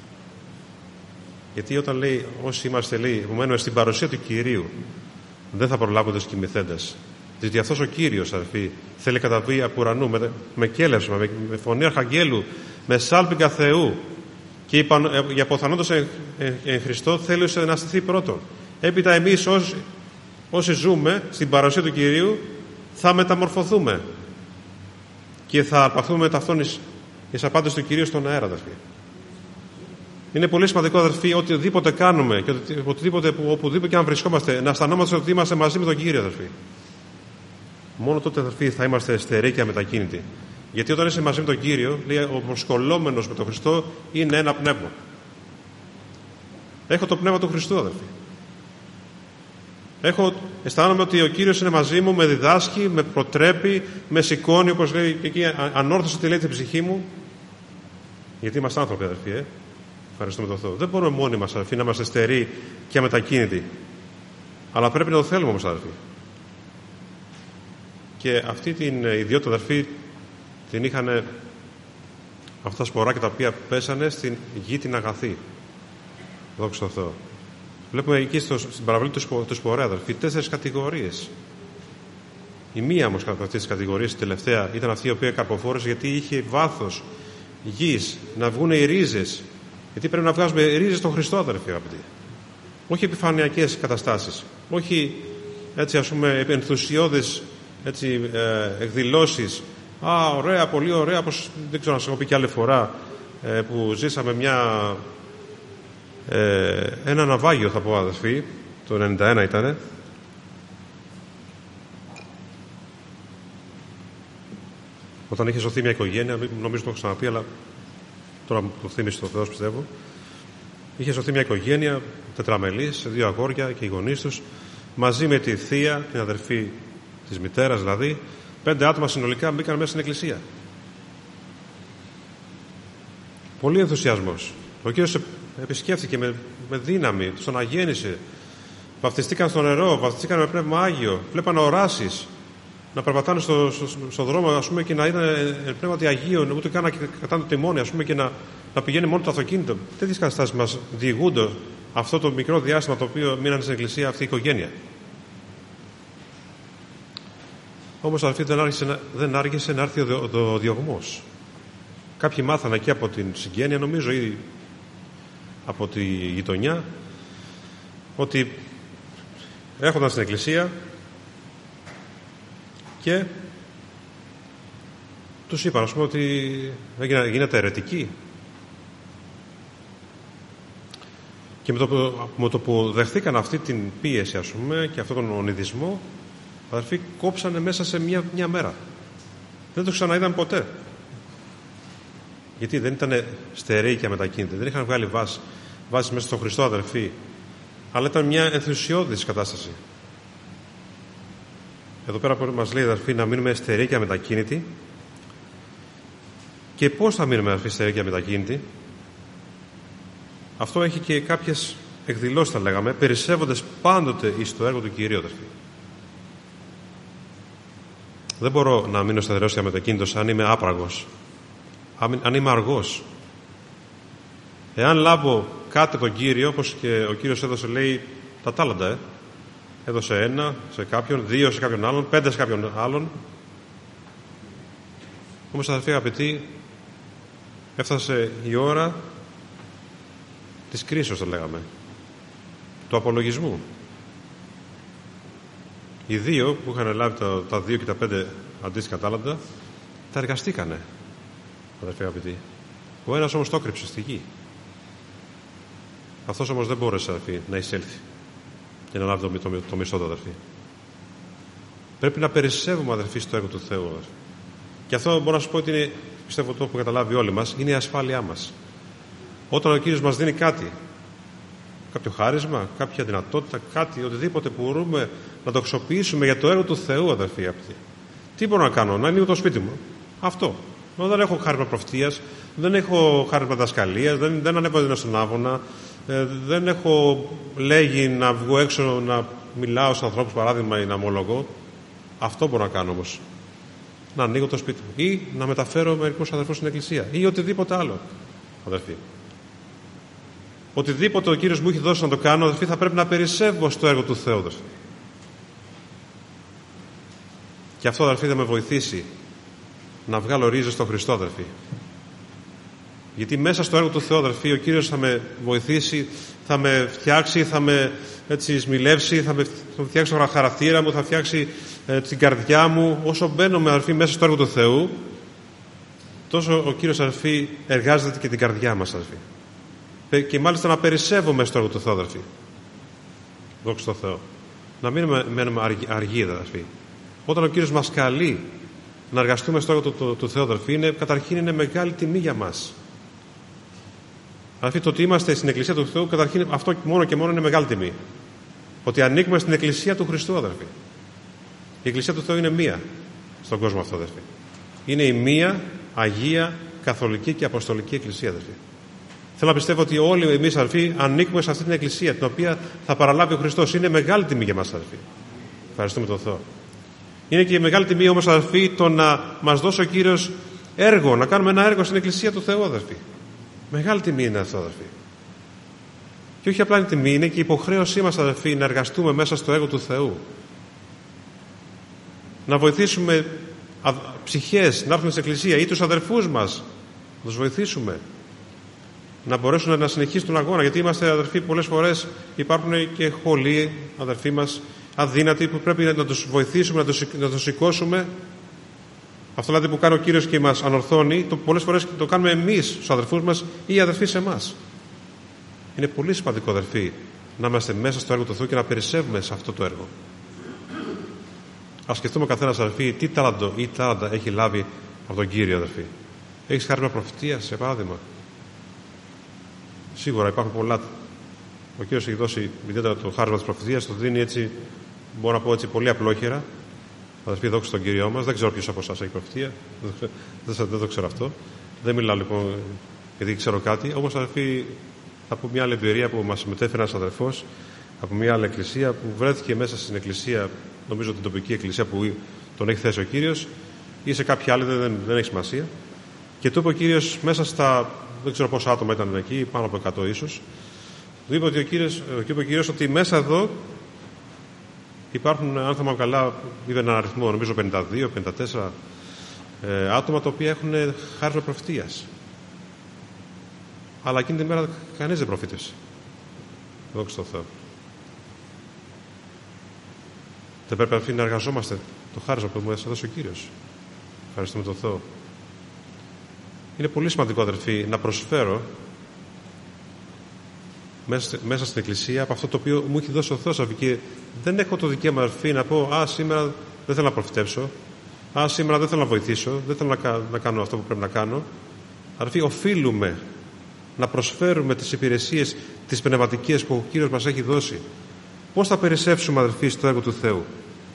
Γιατί όταν λέει όσοι είμαστε, λέει, επομένως στην παρουσία του Κυρίου, δεν θα προλάβουν τους κοιμηθέντες. Διότι αυτός ο Κύριος, αδερφοί, θέλει καταβεί από ουρανού με, με κέλευσμα, με, με φωνή αρχαγγέλου, με σάλπιγγα Θεού. Και είπαν, για αποθανόντως εν, εν, εν Χριστώ θέλησε να στηθεί πρώτον. Έπειτα εμείς όσοι, όσοι ζούμε στην παρουσία του Κυρίου θα μεταμορφωθούμε και θα αρπαχθούμε ταυτόν εις, εις απάντηση του Κυρίου στον αέρα, αδερφοί. Είναι πολύ σημαντικό, αδερφοί, οτιδήποτε κάνουμε και οτιδήποτε, οπουδήποτε και αν βρισκόμαστε, να αισθανόμαστε ότι είμαστε μαζί με τον Κύριο, αδερφοί. Μόνο τότε, αδερφοί, θα είμαστε στερεοί και αμετακίνητοι. Γιατί όταν είσαι μαζί με τον Κύριο, λέει, ο προσκολλόμενος με τον Χριστό είναι ένα πνεύμα. Έχω το πνεύμα του Χριστού, αδερφοί. Έχω, αισθάνομαι ότι ο Κύριος είναι μαζί μου, με διδάσκει, με προτρέπει, με σηκώνει, όπως λέει και εκεί, ανόρθωσε τη λέει την ψυχή μου. Γιατί είμαστε άνθρωποι, αδερφοί, ε. Ευχαριστούμε τον Θεό. Δεν μπορούμε μόνοι μας, αδερφοί, να είμαστε στεροί και αμετακίνητοι. Αλλά πρέπει να το θέλουμε όμως, αδερφοί. Και αυτή την ιδιότητα, αδερφοί, την είχαν αυτά τα σποράκια τα οποία πέσανε στην γη την αγαθή. Δόξα τω Θεώ. Βλέπουμε εκεί στο, στην παραβολή του, σπο, του σπορέα, αδερφοί, τέσσερις κατηγορίες. Η μία όμως από αυτές τις κατηγορίες, η τελευταία, ήταν αυτή η οποία καρποφόρησε γιατί είχε βάθος γης, να βγουν οι ρίζες. Γιατί πρέπει να βγάζουμε ρίζες στον Χριστό, αδερφοί, αγαπητοί. Όχι επιφανειακές καταστάσεις. Όχι έτσι, ας πούμε, ενθουσιώδεις έτσι, ε, εκδηλώσεις. Α, ωραία, πολύ ωραία, όπως δεν ξέρω να σας έχω πει και άλλη φορά, ε, που ζήσαμε μια, ε, ένα ναυάγιο, θα πω, αδερφοί, το ενενήντα ένα ήτανε. Όταν είχε σωθεί μια οικογένεια, νομίζω το έχω ξαναπεί, αλλά τώρα μου το θύμισε ο Θεός, πιστεύω. Είχε σωθεί μια οικογένεια τετραμελής, δύο αγόρια και οι γονείς τους, μαζί με τη θεία, την αδερφή της μητέρας δηλαδή, πέντε άτομα συνολικά μπήκαν μέσα στην εκκλησία. Πολύ ενθουσιασμός. Ο Κύριος επισκέφθηκε με, με δύναμη, τον αγέννησε. Βαφτιστήκαν στο νερό, βαφτιστήκαν με πνεύμα Άγιο. Βλέπαν οράσεις να περπατάνε στο, στο, στο δρόμο, ας πούμε, και να είναι πνεύματι Αγίων, ούτε καν να κρατάνε το τιμόνι, ας πούμε, και να, να πηγαίνει μόνο το αυτοκίνητο. Τέτοιες καταστάσεις μας διηγούνται αυτό το μικρό διάστημα το οποίο μείνανε στην εκκλησία αυτή η οικογένεια. Όμως, αδελφοί, δεν άργησε, δεν άργησε να έρθει ο, ο, ο διωγμός. Κάποιοι μάθανε εκεί από την συγγένεια, νομίζω, ή από τη γειτονιά, ότι έρχονταν στην εκκλησία και τους είπαν, ας πούμε, ότι γίνεται αιρετικοί. Και με το, που, με το που δεχθήκαν αυτή την πίεση, ας πούμε, και αυτόν τον ονειδισμό, αδερφοί, κόψανε μέσα σε μια, μια μέρα. Δεν το ξαναείδαν ποτέ. Γιατί δεν ήταν στερεοί και αμετακίνητοι. Δεν είχαν βγάλει βάση, βάση μέσα στον Χριστό, αδερφοί. Αλλά ήταν μια ενθουσιώδης κατάσταση. Εδώ πέρα που μας λέει, αδερφοί, να μείνουμε στερεοί και αμετακίνητοι. Και πώς θα μείνουμε, αδερφοί, στερεοί και αμετακίνητοι? Αυτό έχει και κάποιες εκδηλώσεις, θα λέγαμε, περισσεύοντας πάντοτε εις το έργο του Κυρίου, αδερφοί. Δεν μπορώ να μείνω σταθερός και αμετακίνητος αν είμαι άπραγος, αν είμαι αργός. Εάν λάβω κάτι από τον Κύριο, όπως και ο Κύριος έδωσε, λέει, τα τάλαντα, ε. έδωσε ένα σε κάποιον, δύο σε κάποιον άλλον, πέντε σε κάποιον άλλον. Όμως, αδερφοί αγαπητοί, έφτασε η ώρα της κρίσεως, το λέγαμε, του απολογισμού. Οι δύο που είχαν λάβει τα, τα δύο και τα πέντε αντίστοιχα τάλαντα, τα εργαστήκανε, αδερφοί αγαπητοί. Ο ένας όμως το έκρυψε στη γη. Αυτός όμως δεν μπόρεσε, αδερφοί, να εισέλθει και να λάβει το, το, το μισθό του, αδερφοί. Πρέπει να περισσεύουμε, αδερφοί, στο έργο του Θεού. Αδερφοί. Και αυτό μπορώ να σου πω ότι είναι, πιστεύω το έχουμε καταλάβει όλοι μας, είναι η ασφάλειά μας. Όταν ο Κύριος μας δίνει κάτι, κάποιο χάρισμα, κάποια δυνατότητα, κάτι, οτιδήποτε που μπορούμε να το αξιοποιήσουμε για το έργο του Θεού, αδερφοί αυτοί. Τι μπορώ να κάνω, να ανοίγω το σπίτι μου. Αυτό. Δεν έχω χάρισμα προφητείας, δεν έχω χάρισμα δασκαλίας, δεν, δεν ανέβαζα στον άβονα, ε, δεν έχω λέγει να βγω έξω να μιλάω στους ανθρώπους, παράδειγμα, ή να ομολογώ. Αυτό μπορώ να κάνω όμως. Να ανοίγω το σπίτι μου ή να μεταφέρω μερικούς αδερφούς στην εκκλησία ή οτιδήποτε άλλο, αδερφοί. Οτιδήποτε ο Κύριος μου έχει δώσει να το κάνω, αδερφοί, θα πρέπει να περισσεύω στο έργο του Θεού, αδερφοί. Και αυτό, αδερφοί, θα με βοηθήσει να βγάλω ρίζες στον Χριστό, αδερφοί. Γιατί μέσα στο έργο του Θεού, αδερφοί, ο Κύριος θα με βοηθήσει, θα με φτιάξει, θα με έτσι σμιλεύσει, θα με θα φτιάξει το χαρακτήρα μου, θα φτιάξει ε, την καρδιά μου. Όσο μπαίνουμε, αδερφοί, μέσα στο έργο του Θεού, τόσο ο Κύριος, αδερφοί, εργάζεται και την καρδιά μας, αδερφοί. Και μάλιστα να περισσεύουμε στο έργο του Θεού, αδερφοί. Δόξα τω Θεώ. Να μην μένουμε αργοί, αδερφοί. Όταν ο Κύριος μας καλεί να εργαστούμε στο έργο του, του, του Θεού, αδερφοί, είναι, καταρχήν είναι μεγάλη τιμή για μας. Αδερφοί, το ότι είμαστε στην Εκκλησία του Θεού, καταρχήν αυτό μόνο και μόνο είναι μεγάλη τιμή. Ότι ανήκουμε στην Εκκλησία του Χριστού, αδερφοί. Η Εκκλησία του Θεού είναι μία στον κόσμο αυτό, αδερφοί. Είναι η μία Αγία, Καθολική και Αποστολική Εκκλησία, αδερφοί. Θέλω να πιστεύω ότι όλοι εμείς, αδερφοί, ανήκουμε σε αυτή την Εκκλησία, την οποία θα παραλάβει ο Χριστός. Είναι μεγάλη τιμή για μας, αδερφοί. Ευχαριστούμε τον Θεό. Είναι και η μεγάλη τιμή όμως, αδερφοί, το να μας δώσει ο Κύριος έργο, να κάνουμε ένα έργο στην Εκκλησία του Θεού, αδερφοί. Μεγάλη τιμή είναι αυτό, αδερφοί. Και όχι απλά είναι τιμή, είναι και η υποχρέωσή μας, αδερφοί, να εργαστούμε μέσα στο έργο του Θεού. Να βοηθήσουμε ψυχές να έρθουν στην Εκκλησία ή τους αδερφούς μας, να τους βοηθήσουμε να μπορέσουν να συνεχίσουν τον αγώνα. Γιατί είμαστε, αδερφοί, πολλές φορές υπάρχουν και χολοί, αδερφοί μας, αδύνατοι, που πρέπει να τους βοηθήσουμε, να τους, να τους σηκώσουμε. Αυτό δηλαδή που κάνει ο Κύριος και μας ανορθώνει, το πολλές φορές το κάνουμε εμείς στους αδερφούς μας ή οι αδερφοί σε εμάς. Είναι πολύ σημαντικό, αδερφοί, να είμαστε μέσα στο έργο του Θεού και να περισσεύουμε σε αυτό το έργο. Ας σκεφτούμε καθένας, αδερφοί, τι τάλαντο ή τάλαντα έχει λάβει από τον Κύριο, αδερφοί. Έχεις χάρισμα προφητείας, σε παράδειγμα. Σίγουρα υπάρχουν πολλά. Ο Κύριος έχει δώσει ιδιαίτερα το χάρισμα της προφητείας, το δίνει έτσι, μπορώ να πω έτσι, πολύ απλόχερα. Αδερφοί, δόξα στον Κύριό μας. Δεν ξέρω ποιος από εσάς έχει προφητεία. Δεν, δεν το ξέρω αυτό. Δεν μιλάω λοιπόν γιατί ξέρω κάτι. Όμως, αδερφοί, θα πω μια άλλη εμπειρία που μας μετέφερε ένας αδερφός από μια άλλη εκκλησία που βρέθηκε μέσα στην εκκλησία, νομίζω την τοπική εκκλησία που τον έχει θέσει ο Κύριος, ή σε κάποια άλλη, δεν, δεν, δεν έχει σημασία. Και του είπε ο Κύριος μέσα στα, δεν ξέρω πόσα άτομα ήταν εκεί, πάνω από εκατό ίσως, του είπε, ότι ο Κύριος, είπε ο Κύριος ότι μέσα εδώ υπάρχουν, αν θυμάμαι καλά, είδε έναν αριθμό, νομίζω πενήντα δύο πενήντα τέσσερα ε, άτομα τα οποία έχουν χάρισμα προφητείας. Αλλά εκείνη τη μέρα κανείς δεν προφήτευσε. Δόξα τω Θεώ. Δεν πρέπει, αδερφοί, να εργαζόμαστε το χάρισμα που μας έδωσε ο Κύριος. Ευχαριστούμε τον Θεό. Είναι πολύ σημαντικό, αδερφοί, να προσφέρω μέσα, μέσα στην Εκκλησία από αυτό το οποίο μου έχει δώσει ο Θεός. Και δεν έχω το δικαίωμα, αδερφοί, να πω «Α, σήμερα δεν θέλω να προφητεύσω. Α, σήμερα δεν θέλω να βοηθήσω. Δεν θέλω να, να κάνω αυτό που πρέπει να κάνω». Αδερφοί, οφείλουμε να προσφέρουμε τις υπηρεσίες, τις πνευματικές που ο Κύριος μας έχει δώσει. Πώς θα περισσεύσουμε, αδερφοί, στο έργο του Θεού?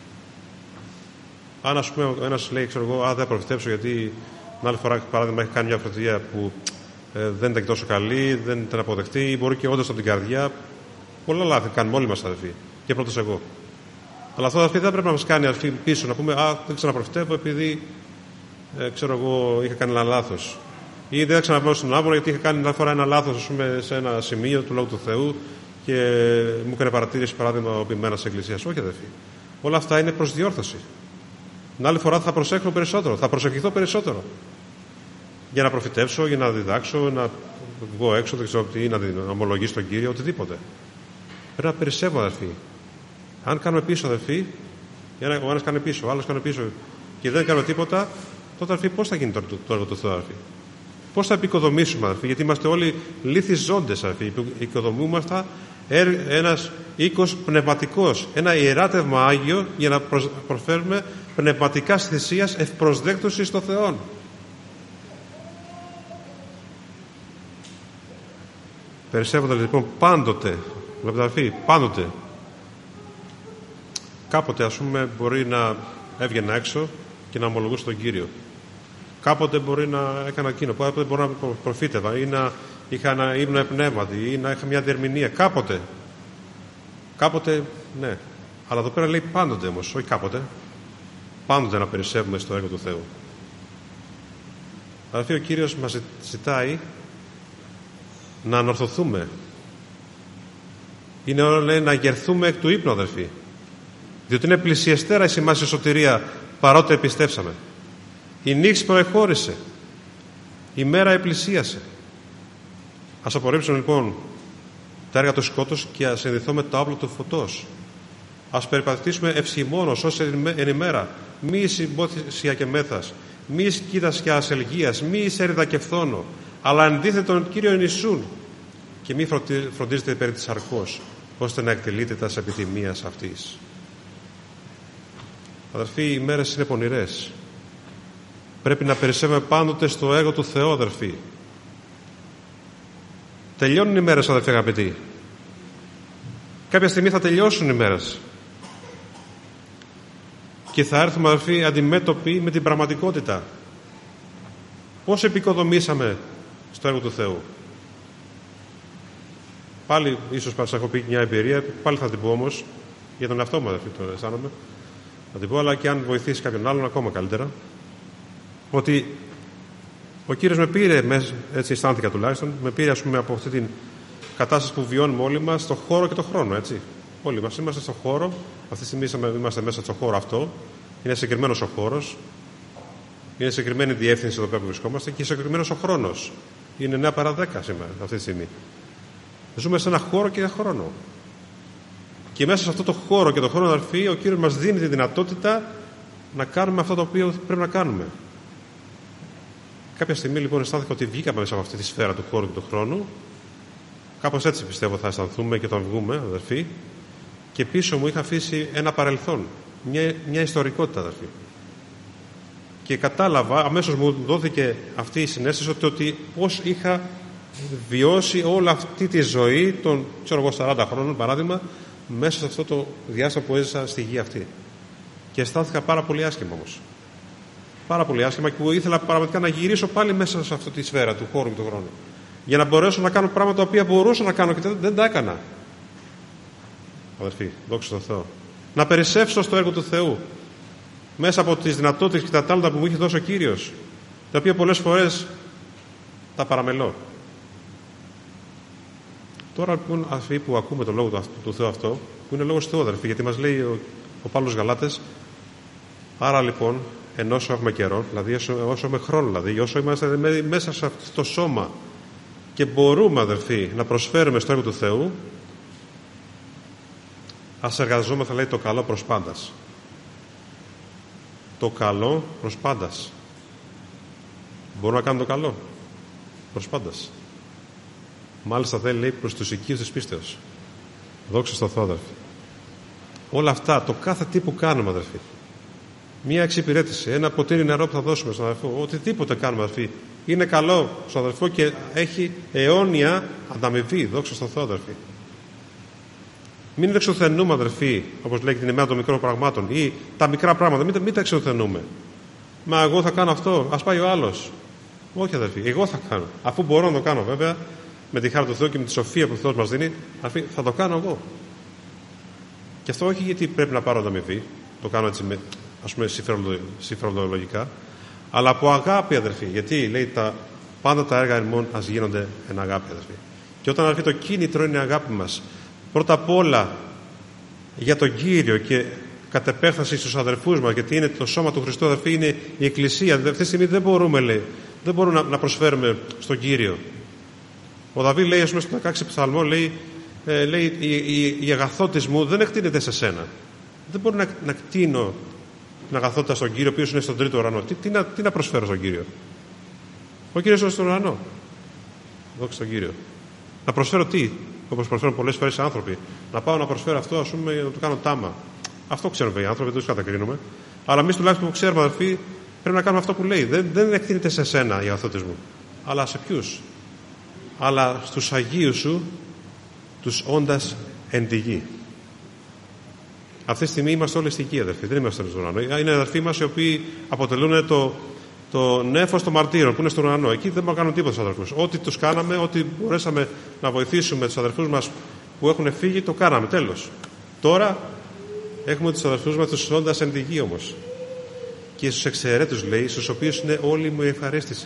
Αν, ας πούμε, ένας λέει, ξέρω εγώ, «Α, δεν προφητεύσω γιατί την άλλη φορά, παράδειγμα, έχει κάνει μια προφητεία που ε, δεν ήταν τόσο καλή, δεν ήταν αποδεκτή, ή μπορεί και όντως από την καρδιά». Πολλά λάθη κάνουμε όλοι μας, αδερφοί, και πρώτος εγώ. Αλλά αυτό, αδερφοί, δεν πρέπει να μας κάνει, αδερφοί, πίσω να πούμε «Α, δεν ξαναπροφητεύω επειδή ε, ξέρω εγώ, είχα κάνει ένα λάθος». Ή δεν θα ξαναβγώ στον άβονα γιατί είχα κάνει μια φορά ένα λάθος, ας πούμε, σε ένα σημείο του Λόγου του Θεού και μου έκανε παρατήρηση, παράδειγμα, ο ποιμένας της Εκκλησίας. Όχι, αδερφοί. Όλα αυτά είναι προς διόρθωση. Την άλλη φορά θα προσέχω περισσότερο, θα προσευχηθώ περισσότερο. Για να προφητεύσω, για να διδάξω, να βγω έξω, δεν ξέρω τι, να ομολογήσω τον Κύριο, οτιδήποτε. Πρέπει να περισσεύω, αδερφοί. Αν κάνουμε πίσω, αδερφοί, ο ένας κάνει πίσω, ο άλλος κάνει πίσω και δεν κάνουμε τίποτα, τότε, αδερφοί, πώς θα γίνει το, το, το έργο του Θεού, αδερφοί? Πώς θα επικοδομήσουμε, αδερφοί? Γιατί είμαστε όλοι λίθοι ζώντες, αδερφοί. Οικοδομούμαστε ένας οίκος πνευματικός, ένα ιεράτευμα Άγιο για να προσφέρουμε πνευματικά θυσίας ευπροσδέκτωση στο Θεό. Περισσεύονται λοιπόν πάντοτε, βλέπετε, πάντοτε. Κάποτε, ας πούμε, μπορεί να έβγαινα έξω και να ομολογούσα τον Κύριο. Κάποτε μπορεί να έκανα εκείνο, κάποτε μπορεί να προφήτευα ή να είχα ένα ύμνο πνεύματι ή να είχα μια διερμηνία. Κάποτε. Κάποτε, ναι. Αλλά εδώ πέρα λέει πάντοτε όμως, όχι κάποτε. Πάντοτε να περισσεύουμε στο έργο του Θεού. Αδελφοί, ο Κύριος μας ζητάει να ανορθωθούμε. Είναι ώρα, λέει, να γερθούμε εκ του ύπνου, αδελφοί. Διότι είναι πλησιεστέρα η σημάσια σωτηρία παρότι επιστέψαμε. Η νύχτα προεχώρησε. Η μέρα επλησίασε. Ας απορρίψουμε λοιπόν τα έργα του σκότους και ας ενδυθούμε το άπλο του φωτός. Ας περιπατήσουμε ευσημόνως ως εν ημέρα, μη εις συμπόθησια και μέθας, μη εις κοίτας και ασελγίας, μη εις έρηδα και φθόνο, αλλά αντίθετον τον Κύριο ενισούν και μη φροντίζετε περί της αρκός, ώστε να εκτελείτε τας επιθυμίας αυτής. Αδερφοί, οι μέρες είναι πονηρές. Πρέπει να περισσεύουμε πάντοτε στο έργο του Θεού, αδερφοί. Τελειώνουν οι μέρες, αδερφοί αγαπητοί. Κάποια στιγμή θα τελειώσουν οι μέρες. Και θα έρθουμε, αδερφοί, αντιμέτωποι με την πραγματικότητα. Πώς επικοδομήσαμε στο έργο του Θεού. Πάλι, ίσως σας έχω πει μια εμπειρία, πάλι θα την πω όμως, για τον εαυτό μου, αδερφοί, τώρα αισθάνομαι. Θα την πω, αλλά και αν βοηθήσει κάποιον άλλον, ακόμα καλύτερα. Ότι ο Κύριος με πήρε, έτσι αισθάνθηκα τουλάχιστον, με πήρε, ας πούμε, από αυτή την κατάσταση που βιώνουμε όλοι μας, στο χώρο και το χρόνο, έτσι. Όλοι μας είμαστε στο χώρο, αυτή τη στιγμή είμαστε μέσα στο χώρο αυτό, είναι συγκεκριμένος ο χώρος, είναι συγκεκριμένη διεύθυνση εδώ πέρα που βρισκόμαστε και συγκεκριμένος ο χρόνος. Είναι εννιά παρά δέκα σήμερα, αυτή τη στιγμή. Ζούμε σε ένα χώρο και ένα χρόνο. Και μέσα σε αυτό το χώρο και το χρόνο, αδελφοί, ο Κύριος μας δίνει τη δυνατότητα να κάνουμε αυτό το οποίο πρέπει να κάνουμε. Κάποια στιγμή λοιπόν αισθάνθηκα ότι βγήκαμε μέσα από αυτή τη σφαίρα του χώρου και του χρόνου. Κάπως έτσι πιστεύω θα αισθανθούμε και όταν βγούμε, αδερφοί. Και πίσω μου είχα αφήσει ένα παρελθόν, μια, μια ιστορικότητα, αδερφοί. Και κατάλαβα, αμέσως μου δόθηκε αυτή η συναίσθηση ότι, ότι πώς είχα βιώσει όλη αυτή τη ζωή των, ξέρω εγώ, σαράντα χρόνων, παράδειγμα, μέσα σε αυτό το διάστημα που έζησα στη γη αυτή. Και αισθάνθηκα πάρα πολύ άσχημα όμως. Πάρα πολύ άσχημα και που ήθελα πραγματικά να γυρίσω πάλι μέσα σε αυτή τη σφαίρα του χώρου και του χρόνου. Για να μπορέσω να κάνω πράγματα τα οποία μπορούσα να κάνω και δεν, δεν τα έκανα. Αδερφοί, δόξα τω Θεώ. Να περισσεύσω στο έργο του Θεού. Μέσα από τις δυνατότητες και τα τάλαντα που μου είχε δώσει ο Κύριος. Τα οποία πολλές φορές τα παραμελώ. Τώρα λοιπόν, αυτοί που ακούμε τον λόγο του, του Θεού αυτό, που είναι λόγος του Θεού, αδερφοί, γιατί μας λέει ο, ο Παύλος Γαλάτες, άρα λοιπόν, ενώ όσο έχουμε καιρό, δηλαδή όσο, όσο έχουμε χρόνο, δηλαδή όσο είμαστε μέσα σε αυτό το σώμα και μπορούμε, αδερφοί, να προσφέρουμε στο έργο του Θεού, ας εργαζόμαστε, λέει, το καλό προς πάντας. Το καλό προς πάντας. Μπορούμε να κάνουμε το καλό προς πάντας. Μάλιστα δεν λέει προς τους οικείους της πίστεως. Δόξα στο Θεό, αδερφοί. Όλα αυτά, το κάθε τι που κάνουμε, αδερφοί, μία εξυπηρέτηση, ένα ποτήρι νερό που θα δώσουμε στον αδερφό, οτιδήποτε κάνουμε, αδερφοί, είναι καλό στον αδερφό και έχει αιώνια ανταμοιβή. Δόξα στο Θεό, αδερφοί. Μην εξουθενούμε, αδερφοί, όπως λέει την ημέρα των μικρών πραγμάτων, ή τα μικρά πράγματα, μην, μην τα εξουθενούμε. Μα εγώ θα κάνω αυτό, ας πάει ο άλλος. Όχι, αδερφοί, εγώ θα κάνω. Αφού μπορώ να το κάνω, βέβαια, με τη χάρη του Θεού και με τη σοφία που ο Θεός μας δίνει, αδερφοί, θα το κάνω εγώ. Και αυτό όχι γιατί πρέπει να πάρω ανταμοιβή, το κάνω έτσι με, ας πούμε, συμφεροντολογικά, αλλά από αγάπη, αδερφοί. Γιατί λέει τα πάντα τα έργα ημών ας γίνονται εν αγάπη, αδερφοί. Και όταν, αδερφοί, το κίνητρο είναι η αγάπη μας, πρώτα απ' όλα για τον Κύριο και κατ' επέκταση στους αδερφούς μας, γιατί είναι το σώμα του Χριστού, αδερφοί, είναι η Εκκλησία. Αυτή τη στιγμή δεν μπορούμε, λέει, δεν μπορούμε να, να προσφέρουμε στον Κύριο. Ο Δαβίδ λέει, ας πούμε, στο δεκαέξι ψαλμό, λέει, ε, λέει η, η, η αγαθότης μου δεν εκτείνεται σε σένα. Δεν μπορώ να, να κτείνω την αγαθότητα στον Κύριο, ο οποίος είναι στον τρίτο ουρανό. Τι, τι, να, τι να προσφέρω στον Κύριο. Ο Κύριος είναι στον ουρανό. Δόξα στον Κύριο. Να προσφέρω τι. όπως προσφέρουν πολλές φορές οι άνθρωποι. Να πάω να προσφέρω αυτό, ας πούμε, για να το κάνω τάμα. Αυτό ξέρουν οι άνθρωποι, δεν τους κατακρίνουμε. Αλλά εμείς τουλάχιστον που ξέρουμε, αδερφοί, πρέπει να κάνουμε αυτό που λέει. Δεν, δεν εκτείνεται σε σένα η αγαθότης μου. Αλλά σε ποιους? Αλλά στους Αγίους σου, τους όντας εν τη γη. Αυτή τη στιγμή είμαστε όλοι στη γη, αδερφοί. Δεν είμαστε στον ουρανό. Είναι αδερφοί μας οι οποίοι αποτελούν το, το νέφος των μαρτύρων που είναι στον ουρανό. Εκεί δεν μπορούμε να κάνουμε τίποτα στους αδερφούς. Ό,τι τους κάναμε, ό,τι μπορέσαμε να βοηθήσουμε τους αδερφούς μας που έχουν φύγει, το κάναμε. Τέλος. Τώρα έχουμε τους αδερφούς μας, τους όντας εν τη γη όμως. Και στους εξαιρέτους, λέει, στους οποίους είναι όλη μου η ευχαρίστηση.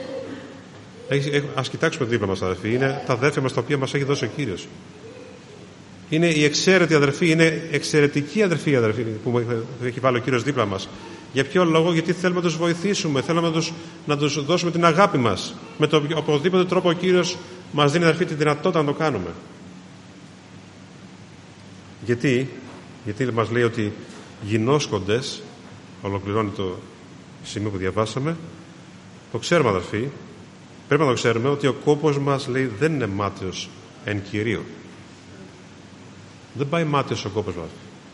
Ας κοιτάξουμε δίπλα μας, αδερφοί. Είναι τα αδέρφια μας τα οποία μας έχει δώσει ο Κύριος. Είναι η εξαίρετη αδερφή, είναι εξαιρετική αδερφή, αδερφή που έχει βάλει ο Κύριος δίπλα μας. Για ποιο λόγο? Γιατί θέλουμε να τους βοηθήσουμε, θέλουμε να τους, να τους δώσουμε την αγάπη μας. Με το οπουδήποτε τρόπο ο Κύριος μας δίνει, αδερφή, τη δυνατότητα να το κάνουμε. Γιατί, γιατί μας λέει ότι γινώσκοντες, ολοκληρώνει το σημείο που διαβάσαμε, το ξέρουμε, αδερφοί, πρέπει να το ξέρουμε ότι ο κόπος μας, λέει, δεν είναι μάταιος εν Κυρίω. Δεν πάει μάταιος ο κόπος μας.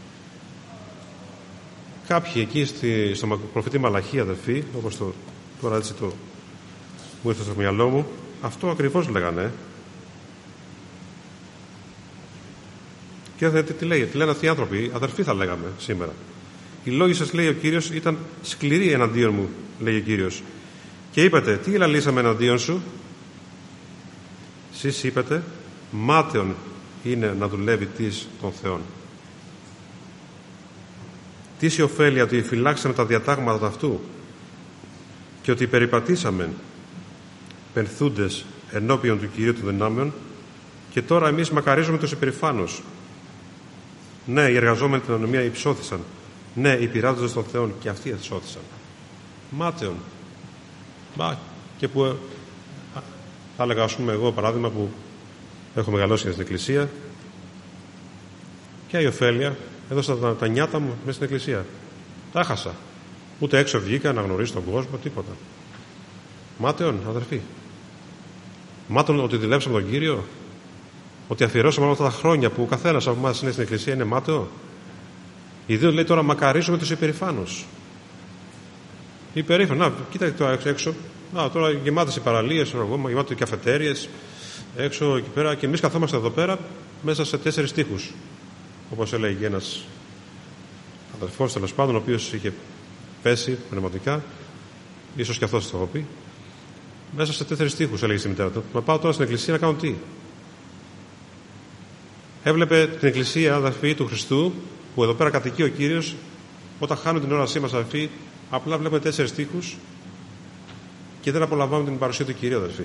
Κάποιοι εκεί στη, στο προφητή Μαλαχία, αδερφοί, όπως το, τώρα έτσι το μου ήρθε στο μυαλό μου, αυτό ακριβώς λέγανε. Και τι, τι λέει, τι λένε αυτοί οι άνθρωποι, αδερφοί θα λέγαμε σήμερα. Οι λόγοι σας, λέει ο Κύριος, ήταν σκληροί εναντίον μου, λέει ο Κύριος. Και είπατε, τι ελαλήσαμε εναντίον σου? Σεις είπατε, μάταιον είναι να δουλεύει τις των Θεών. Τι η ωφέλεια ότι φυλάξαμε τα διατάγματα αυτού και ότι περιπατήσαμε πενθούντες ενώπιον του Κυρίου των δυνάμεων, και τώρα εμείς μακαρίζουμε τους υπερηφάνους. Ναι, οι εργαζόμενοι την ανομία υψώθησαν. Ναι, οι πειράζοντες των Θεών και αυτοί εξώθησαν. Μάταιον. Μα και που θα έλεγα, ας πούμε, εγώ παράδειγμα που έχω μεγαλώσει στην εκκλησία, και η ωφέλεια, έδωσα τα, τα νιάτα μου μέσα στην εκκλησία. Τα χάσα. Ούτε έξω βγήκα να γνωρίσω τον κόσμο, τίποτα. Μάταιον, αδερφοί. Μάταιον ότι δουλέψαμε τον Κύριο, ότι αφιερώσαμε όλα αυτά τα χρόνια που ο καθένας από εμάς είναι στην εκκλησία, είναι μάταιο. Ιδίως, λέει, τώρα μακαρίζουμε τους υπερηφάνους. Υπερήφανοι. Να, κοίτα τώρα έξω. έξω. Να, τώρα γεμάτες οι παραλίες, γεμάτες οι καφετέριες έξω εκεί πέρα, και εμείς καθόμαστε εδώ πέρα μέσα σε τέσσερις τοίχους. Όπως έλεγε ένας αδερφός, τέλος πάντων, ο οποίος είχε πέσει πνευματικά, ίσως και αυτός το έχω πει. Μέσα σε τέσσερις τοίχους, έλεγε στη μητέρα του. Μα πάω τώρα στην εκκλησία να κάνω τι? Έβλεπε την εκκλησία, αδερφοί, του Χριστού, που εδώ πέρα κατοικεί ο Κύριος. Όταν χάνουν την όρασή μας, αδερφοί, απλά βλέπουμε τέσσερις τοίχους και δεν απολαμβάνουμε την παρουσία του Κυρίου, αδερφοί.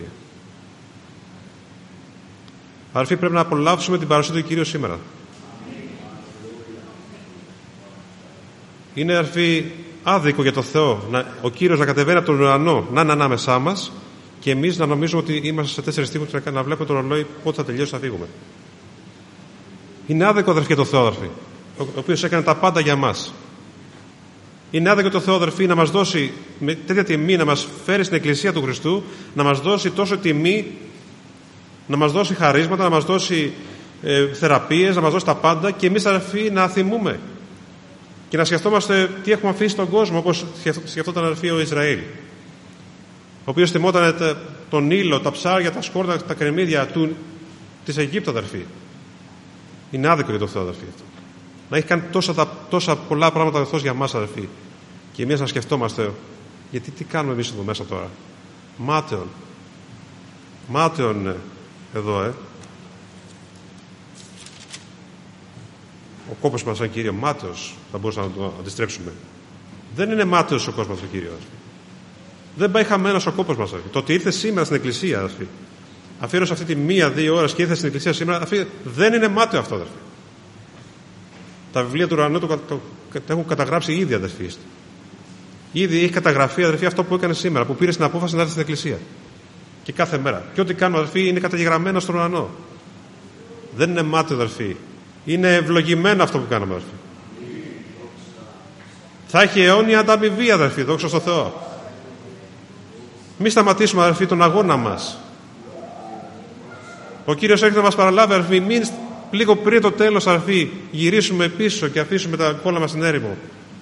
Αδερφοί, πρέπει να απολαύσουμε την παρουσία του Κυρίου σήμερα. Είναι, αδερφοί, άδικο για το Θεό να, ο Κύριος να κατεβαίνει από τον ουρανό, να είναι ανάμεσά μας, και εμείς να νομίζουμε ότι είμαστε σε τέσσερις τοίχους και να βλέπουμε το ρολόι πότε θα τελειώσει, θα φύγουμε. Είναι άδικο, αδερφοί, για το Θεό, αδερφοί, ο οποίος έκανε τα πάντα για μας. Είναι άδικο το Θεό, αδερφοί, να μας δώσει με τέτοια τιμή, να μας φέρει στην εκκλησία του Χριστού, να μας δώσει τόσο τιμή, να μας δώσει χαρίσματα, να μας δώσει ε, θεραπείες, να μας δώσει τα πάντα, και εμείς, αδερφοί, να θυμούμε και να σκεφτόμαστε τι έχουμε αφήσει στον κόσμο, όπως σκεφτόταν, αδερφοί, ο Ισραήλ, ο οποίος θυμόταν τον Νείλο, τα ψάρια, τα σκόρδα, τα κρεμμύδια του, της Αιγύπτου, αδερφοί. Είναι άδικο για το Θεό, αδερφοί, αυτό. Να έχει κάνει τόσα, τόσα πολλά πράγματα ο Θεός για μας, αδερφοί, και εμείς να σκεφτόμαστε, γιατί τι κάνουμε εμείς εδώ μέσα τώρα? Μάταιον. Μάταιον εδώ, ε. Ο κόπος μας, σαν Κύριο, μάταιος, θα μπορούσαμε να το αντιστρέψουμε. Δεν είναι μάταιος ο κόσμος, ο Κύριο, αδερφοί. Δεν πάει χαμένος ο κόπος μας, αδερφοί. Το ότι ήρθε σήμερα στην εκκλησία, αδερφοί, αφιέρωσε αυτή τη μία-δύο ώρες και ήρθε στην εκκλησία σήμερα, αδερφοί, δεν είναι μάταιο αυτό, αδερφοί. Τα βιβλία του ουρανού το, το, το, το έχουν καταγράψει ήδη, αδερφοί. Ήδη έχει καταγραφεί, αδερφοί, αυτό που έκανε σήμερα, που πήρε την απόφαση να έρθει στην εκκλησία. Και κάθε μέρα. Και ό,τι κάνουμε, αδερφοί, είναι καταγεγραμμένο στον ουρανό. Δεν είναι μάταιο, αδερφοί. Είναι ευλογημένο αυτό που κάνουμε, αδερφοί. Θα έχει αιώνια ανταμοιβή, αδερφοί, δόξα στο Θεό. Μη σταματήσουμε, αδερφοί, τον αγώνα μας. Ο Κύριος έρχεται να μας παραλάβει, αδερφοί. Μην λίγο πριν το τέλος, αδερφοί, γυρίσουμε πίσω και αφήσουμε τα κόλλα μας στην έρημο.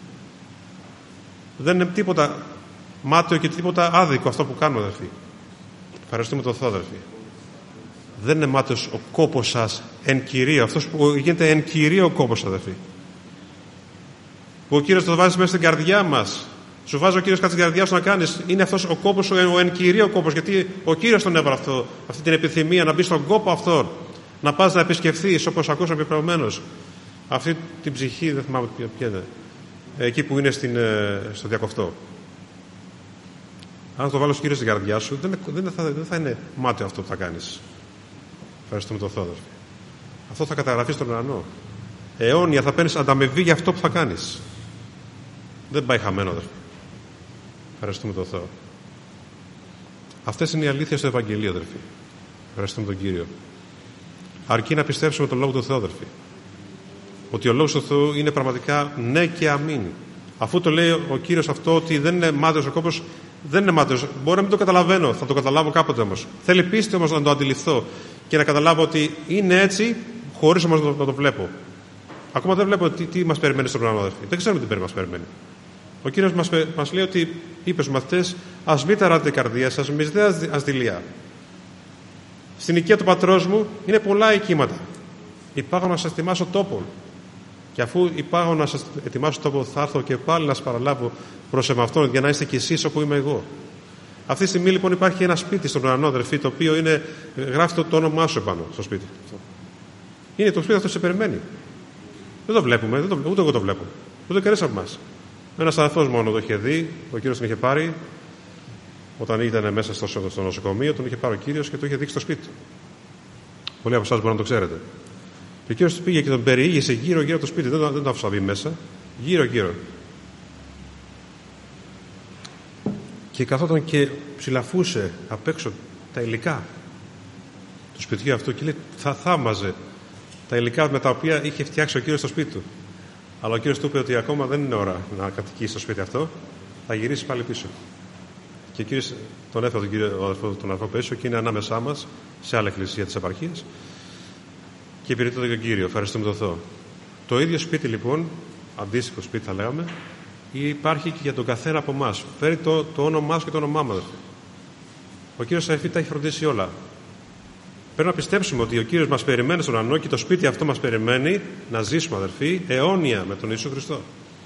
Δεν είναι τίποτα μάταιο και τίποτα άδικο αυτό που κάνουμε, αδερφοί. Ευχαριστούμε τον Θεό, αδερφοί. Δεν είναι μάταιος ο κόπος σας εν κυρίω. Αυτός που γίνεται εν κυρίω ο κόπος, αδερφοί. Που ο Κύριος το βάζει μέσα στην καρδιά μας. Σου βάζει ο Κύριος κάτι στην καρδιά σου να κάνεις. Είναι αυτός ο κόπος, ο εν κυρίω κόπος. Γιατί ο Κύριος τον έβαλε αυτό, αυτή την επιθυμία να μπει στον κόπο αυτό. Να πας να επισκεφθείς, όπως ακούσαμε προηγουμένως, αυτή την ψυχή, δεν θυμάμαι ποια είναι, εκεί που είναι στην, στο διακοφτό. Αν το βάλω ο Κύριος στην καρδιά σου, δεν, δεν, θα, δεν θα είναι μάταιο αυτό που θα κάνεις. Ευχαριστούμε τον Θεό. Αυτό θα καταγραφεί στον ουρανό. Αιώνια θα παίρνεις ανταμοιβή για αυτό που θα κάνεις. Δεν πάει χαμένο, αδερφέ. Ευχαριστούμε τον Θεό. Αυτές είναι οι αλήθειες του Ευαγγελίου, αδερφοί. Ευχαριστούμε τον Κύριο. Αρκεί να πιστέψουμε τον Λόγο του Θεού, αδερφοί. Ότι ο Λόγος του Θεού είναι πραγματικά ναι και αμήν. Αφού το λέει ο Κύριος αυτό, ότι δεν είναι μάταιος ο κόπος, δεν είναι μάταιος. Μπορεί να μην το καταλαβαίνω, θα το καταλάβω κάποτε όμως. Θέλει πίστη όμως να το αντιληφθώ και να καταλάβω ότι είναι έτσι, χωρίς όμως να το, να το βλέπω. Ακόμα δεν βλέπω τι, τι μας περιμένει στον ουρανό, αδερφοί. Δεν ξέρουμε τι μας περιμένει. Ο Κύριος μας, μας λέει ότι είπε στους μαθητές, ας μην ταράτε την καρδία σας, μη δε ασδηλία. Στην οικία του πατρός μου είναι πολλά οικήματα. Υπάρχω να σας ετοιμάσω τόπο. Και αφού υπάρχω να σας ετοιμάσω τόπο, θα έρθω και πάλι να σας παραλάβω προς εμαυτόν για να είστε κι εσείς όπου είμαι εγώ. Αυτή τη στιγμή λοιπόν υπάρχει ένα σπίτι στον ουρανό, αδερφοί, το οποίο είναι, γράφει το, το όνομά σου επάνω στο σπίτι. Είναι το σπίτι αυτό που σε περιμένει. Δεν το βλέπουμε, δεν το, ούτε εγώ το βλέπω. Ούτε κανείς από εμάς. Ένας αδερφός μόνο το είχε δει, ο Κύριος τον είχε πάρει. Όταν ήταν μέσα στο, στο νοσοκομείο, τον είχε πάρει ο Κύριος και το είχε δείξει στο σπίτι του. Πολλοί από εσάς μπορεί να το ξέρετε. Και ο Κύριος πήγε και τον περιήγησε γύρω-γύρω από το σπίτι. Δεν, δεν το άφησε να μπει μέσα. Γύρω-γύρω. Και καθόταν και ψηλαφούσε απ' έξω τα υλικά του σπιτιού αυτού και λέει, θα θαύμαζε τα υλικά με τα οποία είχε φτιάξει ο Κύριος στο σπίτι του. Αλλά ο Κύριος του είπε ότι ακόμα δεν είναι ώρα να κατοικήσει στο σπίτι αυτό. Θα γυρίσει πάλι πίσω. Και ο Κύριος τον έφερε τον, κύριο, τον αδερφό πίσω και είναι ανάμεσά μας σε άλλη εκκλησία της επαρχίας και υπηρετεί τον Κύριο. Ευχαριστούμε τον Θεό. Το ίδιο σπίτι λοιπόν, αντίστοιχο σπίτι θα λέγαμε, υπάρχει και για τον καθένα από εμάς. Φέρει το, το όνομά σου και το όνομά μας. Ο Κύριος αδερφοί τα έχει φροντίσει όλα. Πρέπει να πιστέψουμε ότι ο Κύριος μας περιμένει στον ουρανό και το σπίτι αυτό μας περιμένει να ζήσουμε, αδερφοί, αιώνια με τον Ιησού Χριστό.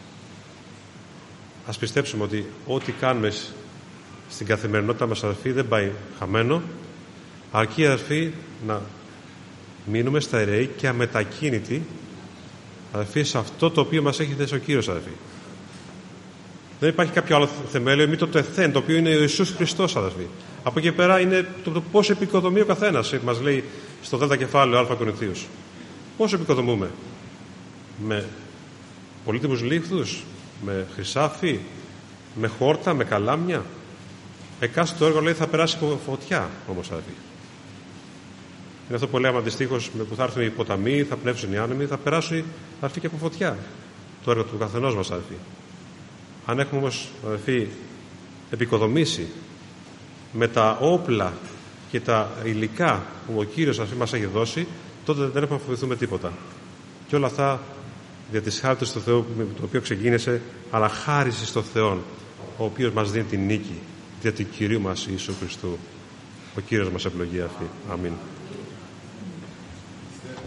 Ας πιστέψουμε ότι ό,τι κάνουμε στην καθημερινότητα μας, αδερφοί, δεν πάει χαμένο, αρκεί, αδερφοί, να μείνουμε σταθεροί και αμετακίνητοι, αδερφοί, σε αυτό το οποίο μας έχει θέσει ο Κύριος, αδερφοί. Δεν υπάρχει κάποιο άλλο θεμέλιο, μη το τεθέν, το οποίο είναι ο Ιησούς Χριστός, αδερφοί. Από εκεί πέρα είναι το, το πώς επικοδομεί ο καθένας, μας λέει στο δέλτα κεφάλαιο Α Κορινθίους. Πώς επικοδομούμε? Με πολύτιμους λίθους, με χρυσάφι, με χόρτα, με καλάμια. Εκάστοτε το έργο, λέει, θα περάσει από φωτιά όμως, αδερφοί. Είναι αυτό που λέμε αντιστοίχως, που θα έρθουν οι ποταμοί, θα πνεύσουν οι άνεμοι, θα περάσει, θα έρθει και από φωτιά το έργο του καθενός μας, αδερφοί. Αν έχουμε όμως, αδερφοί, επικοδομήσει με τα όπλα και τα υλικά που ο Κύριος, αδερφοί, μας έχει δώσει, τότε δεν έχουμε να φοβηθούμε τίποτα. Και όλα αυτά δια της χάριτος του Θεού, με το οποίο ξεκίνησε, αλλά χάρισε στο Θεό, ο οποίος μας δίνει την νίκη δια του Κυρίου μας Ιησού Χριστού. Ο Κύριος μας ευλογεί αυτή. Αμήν.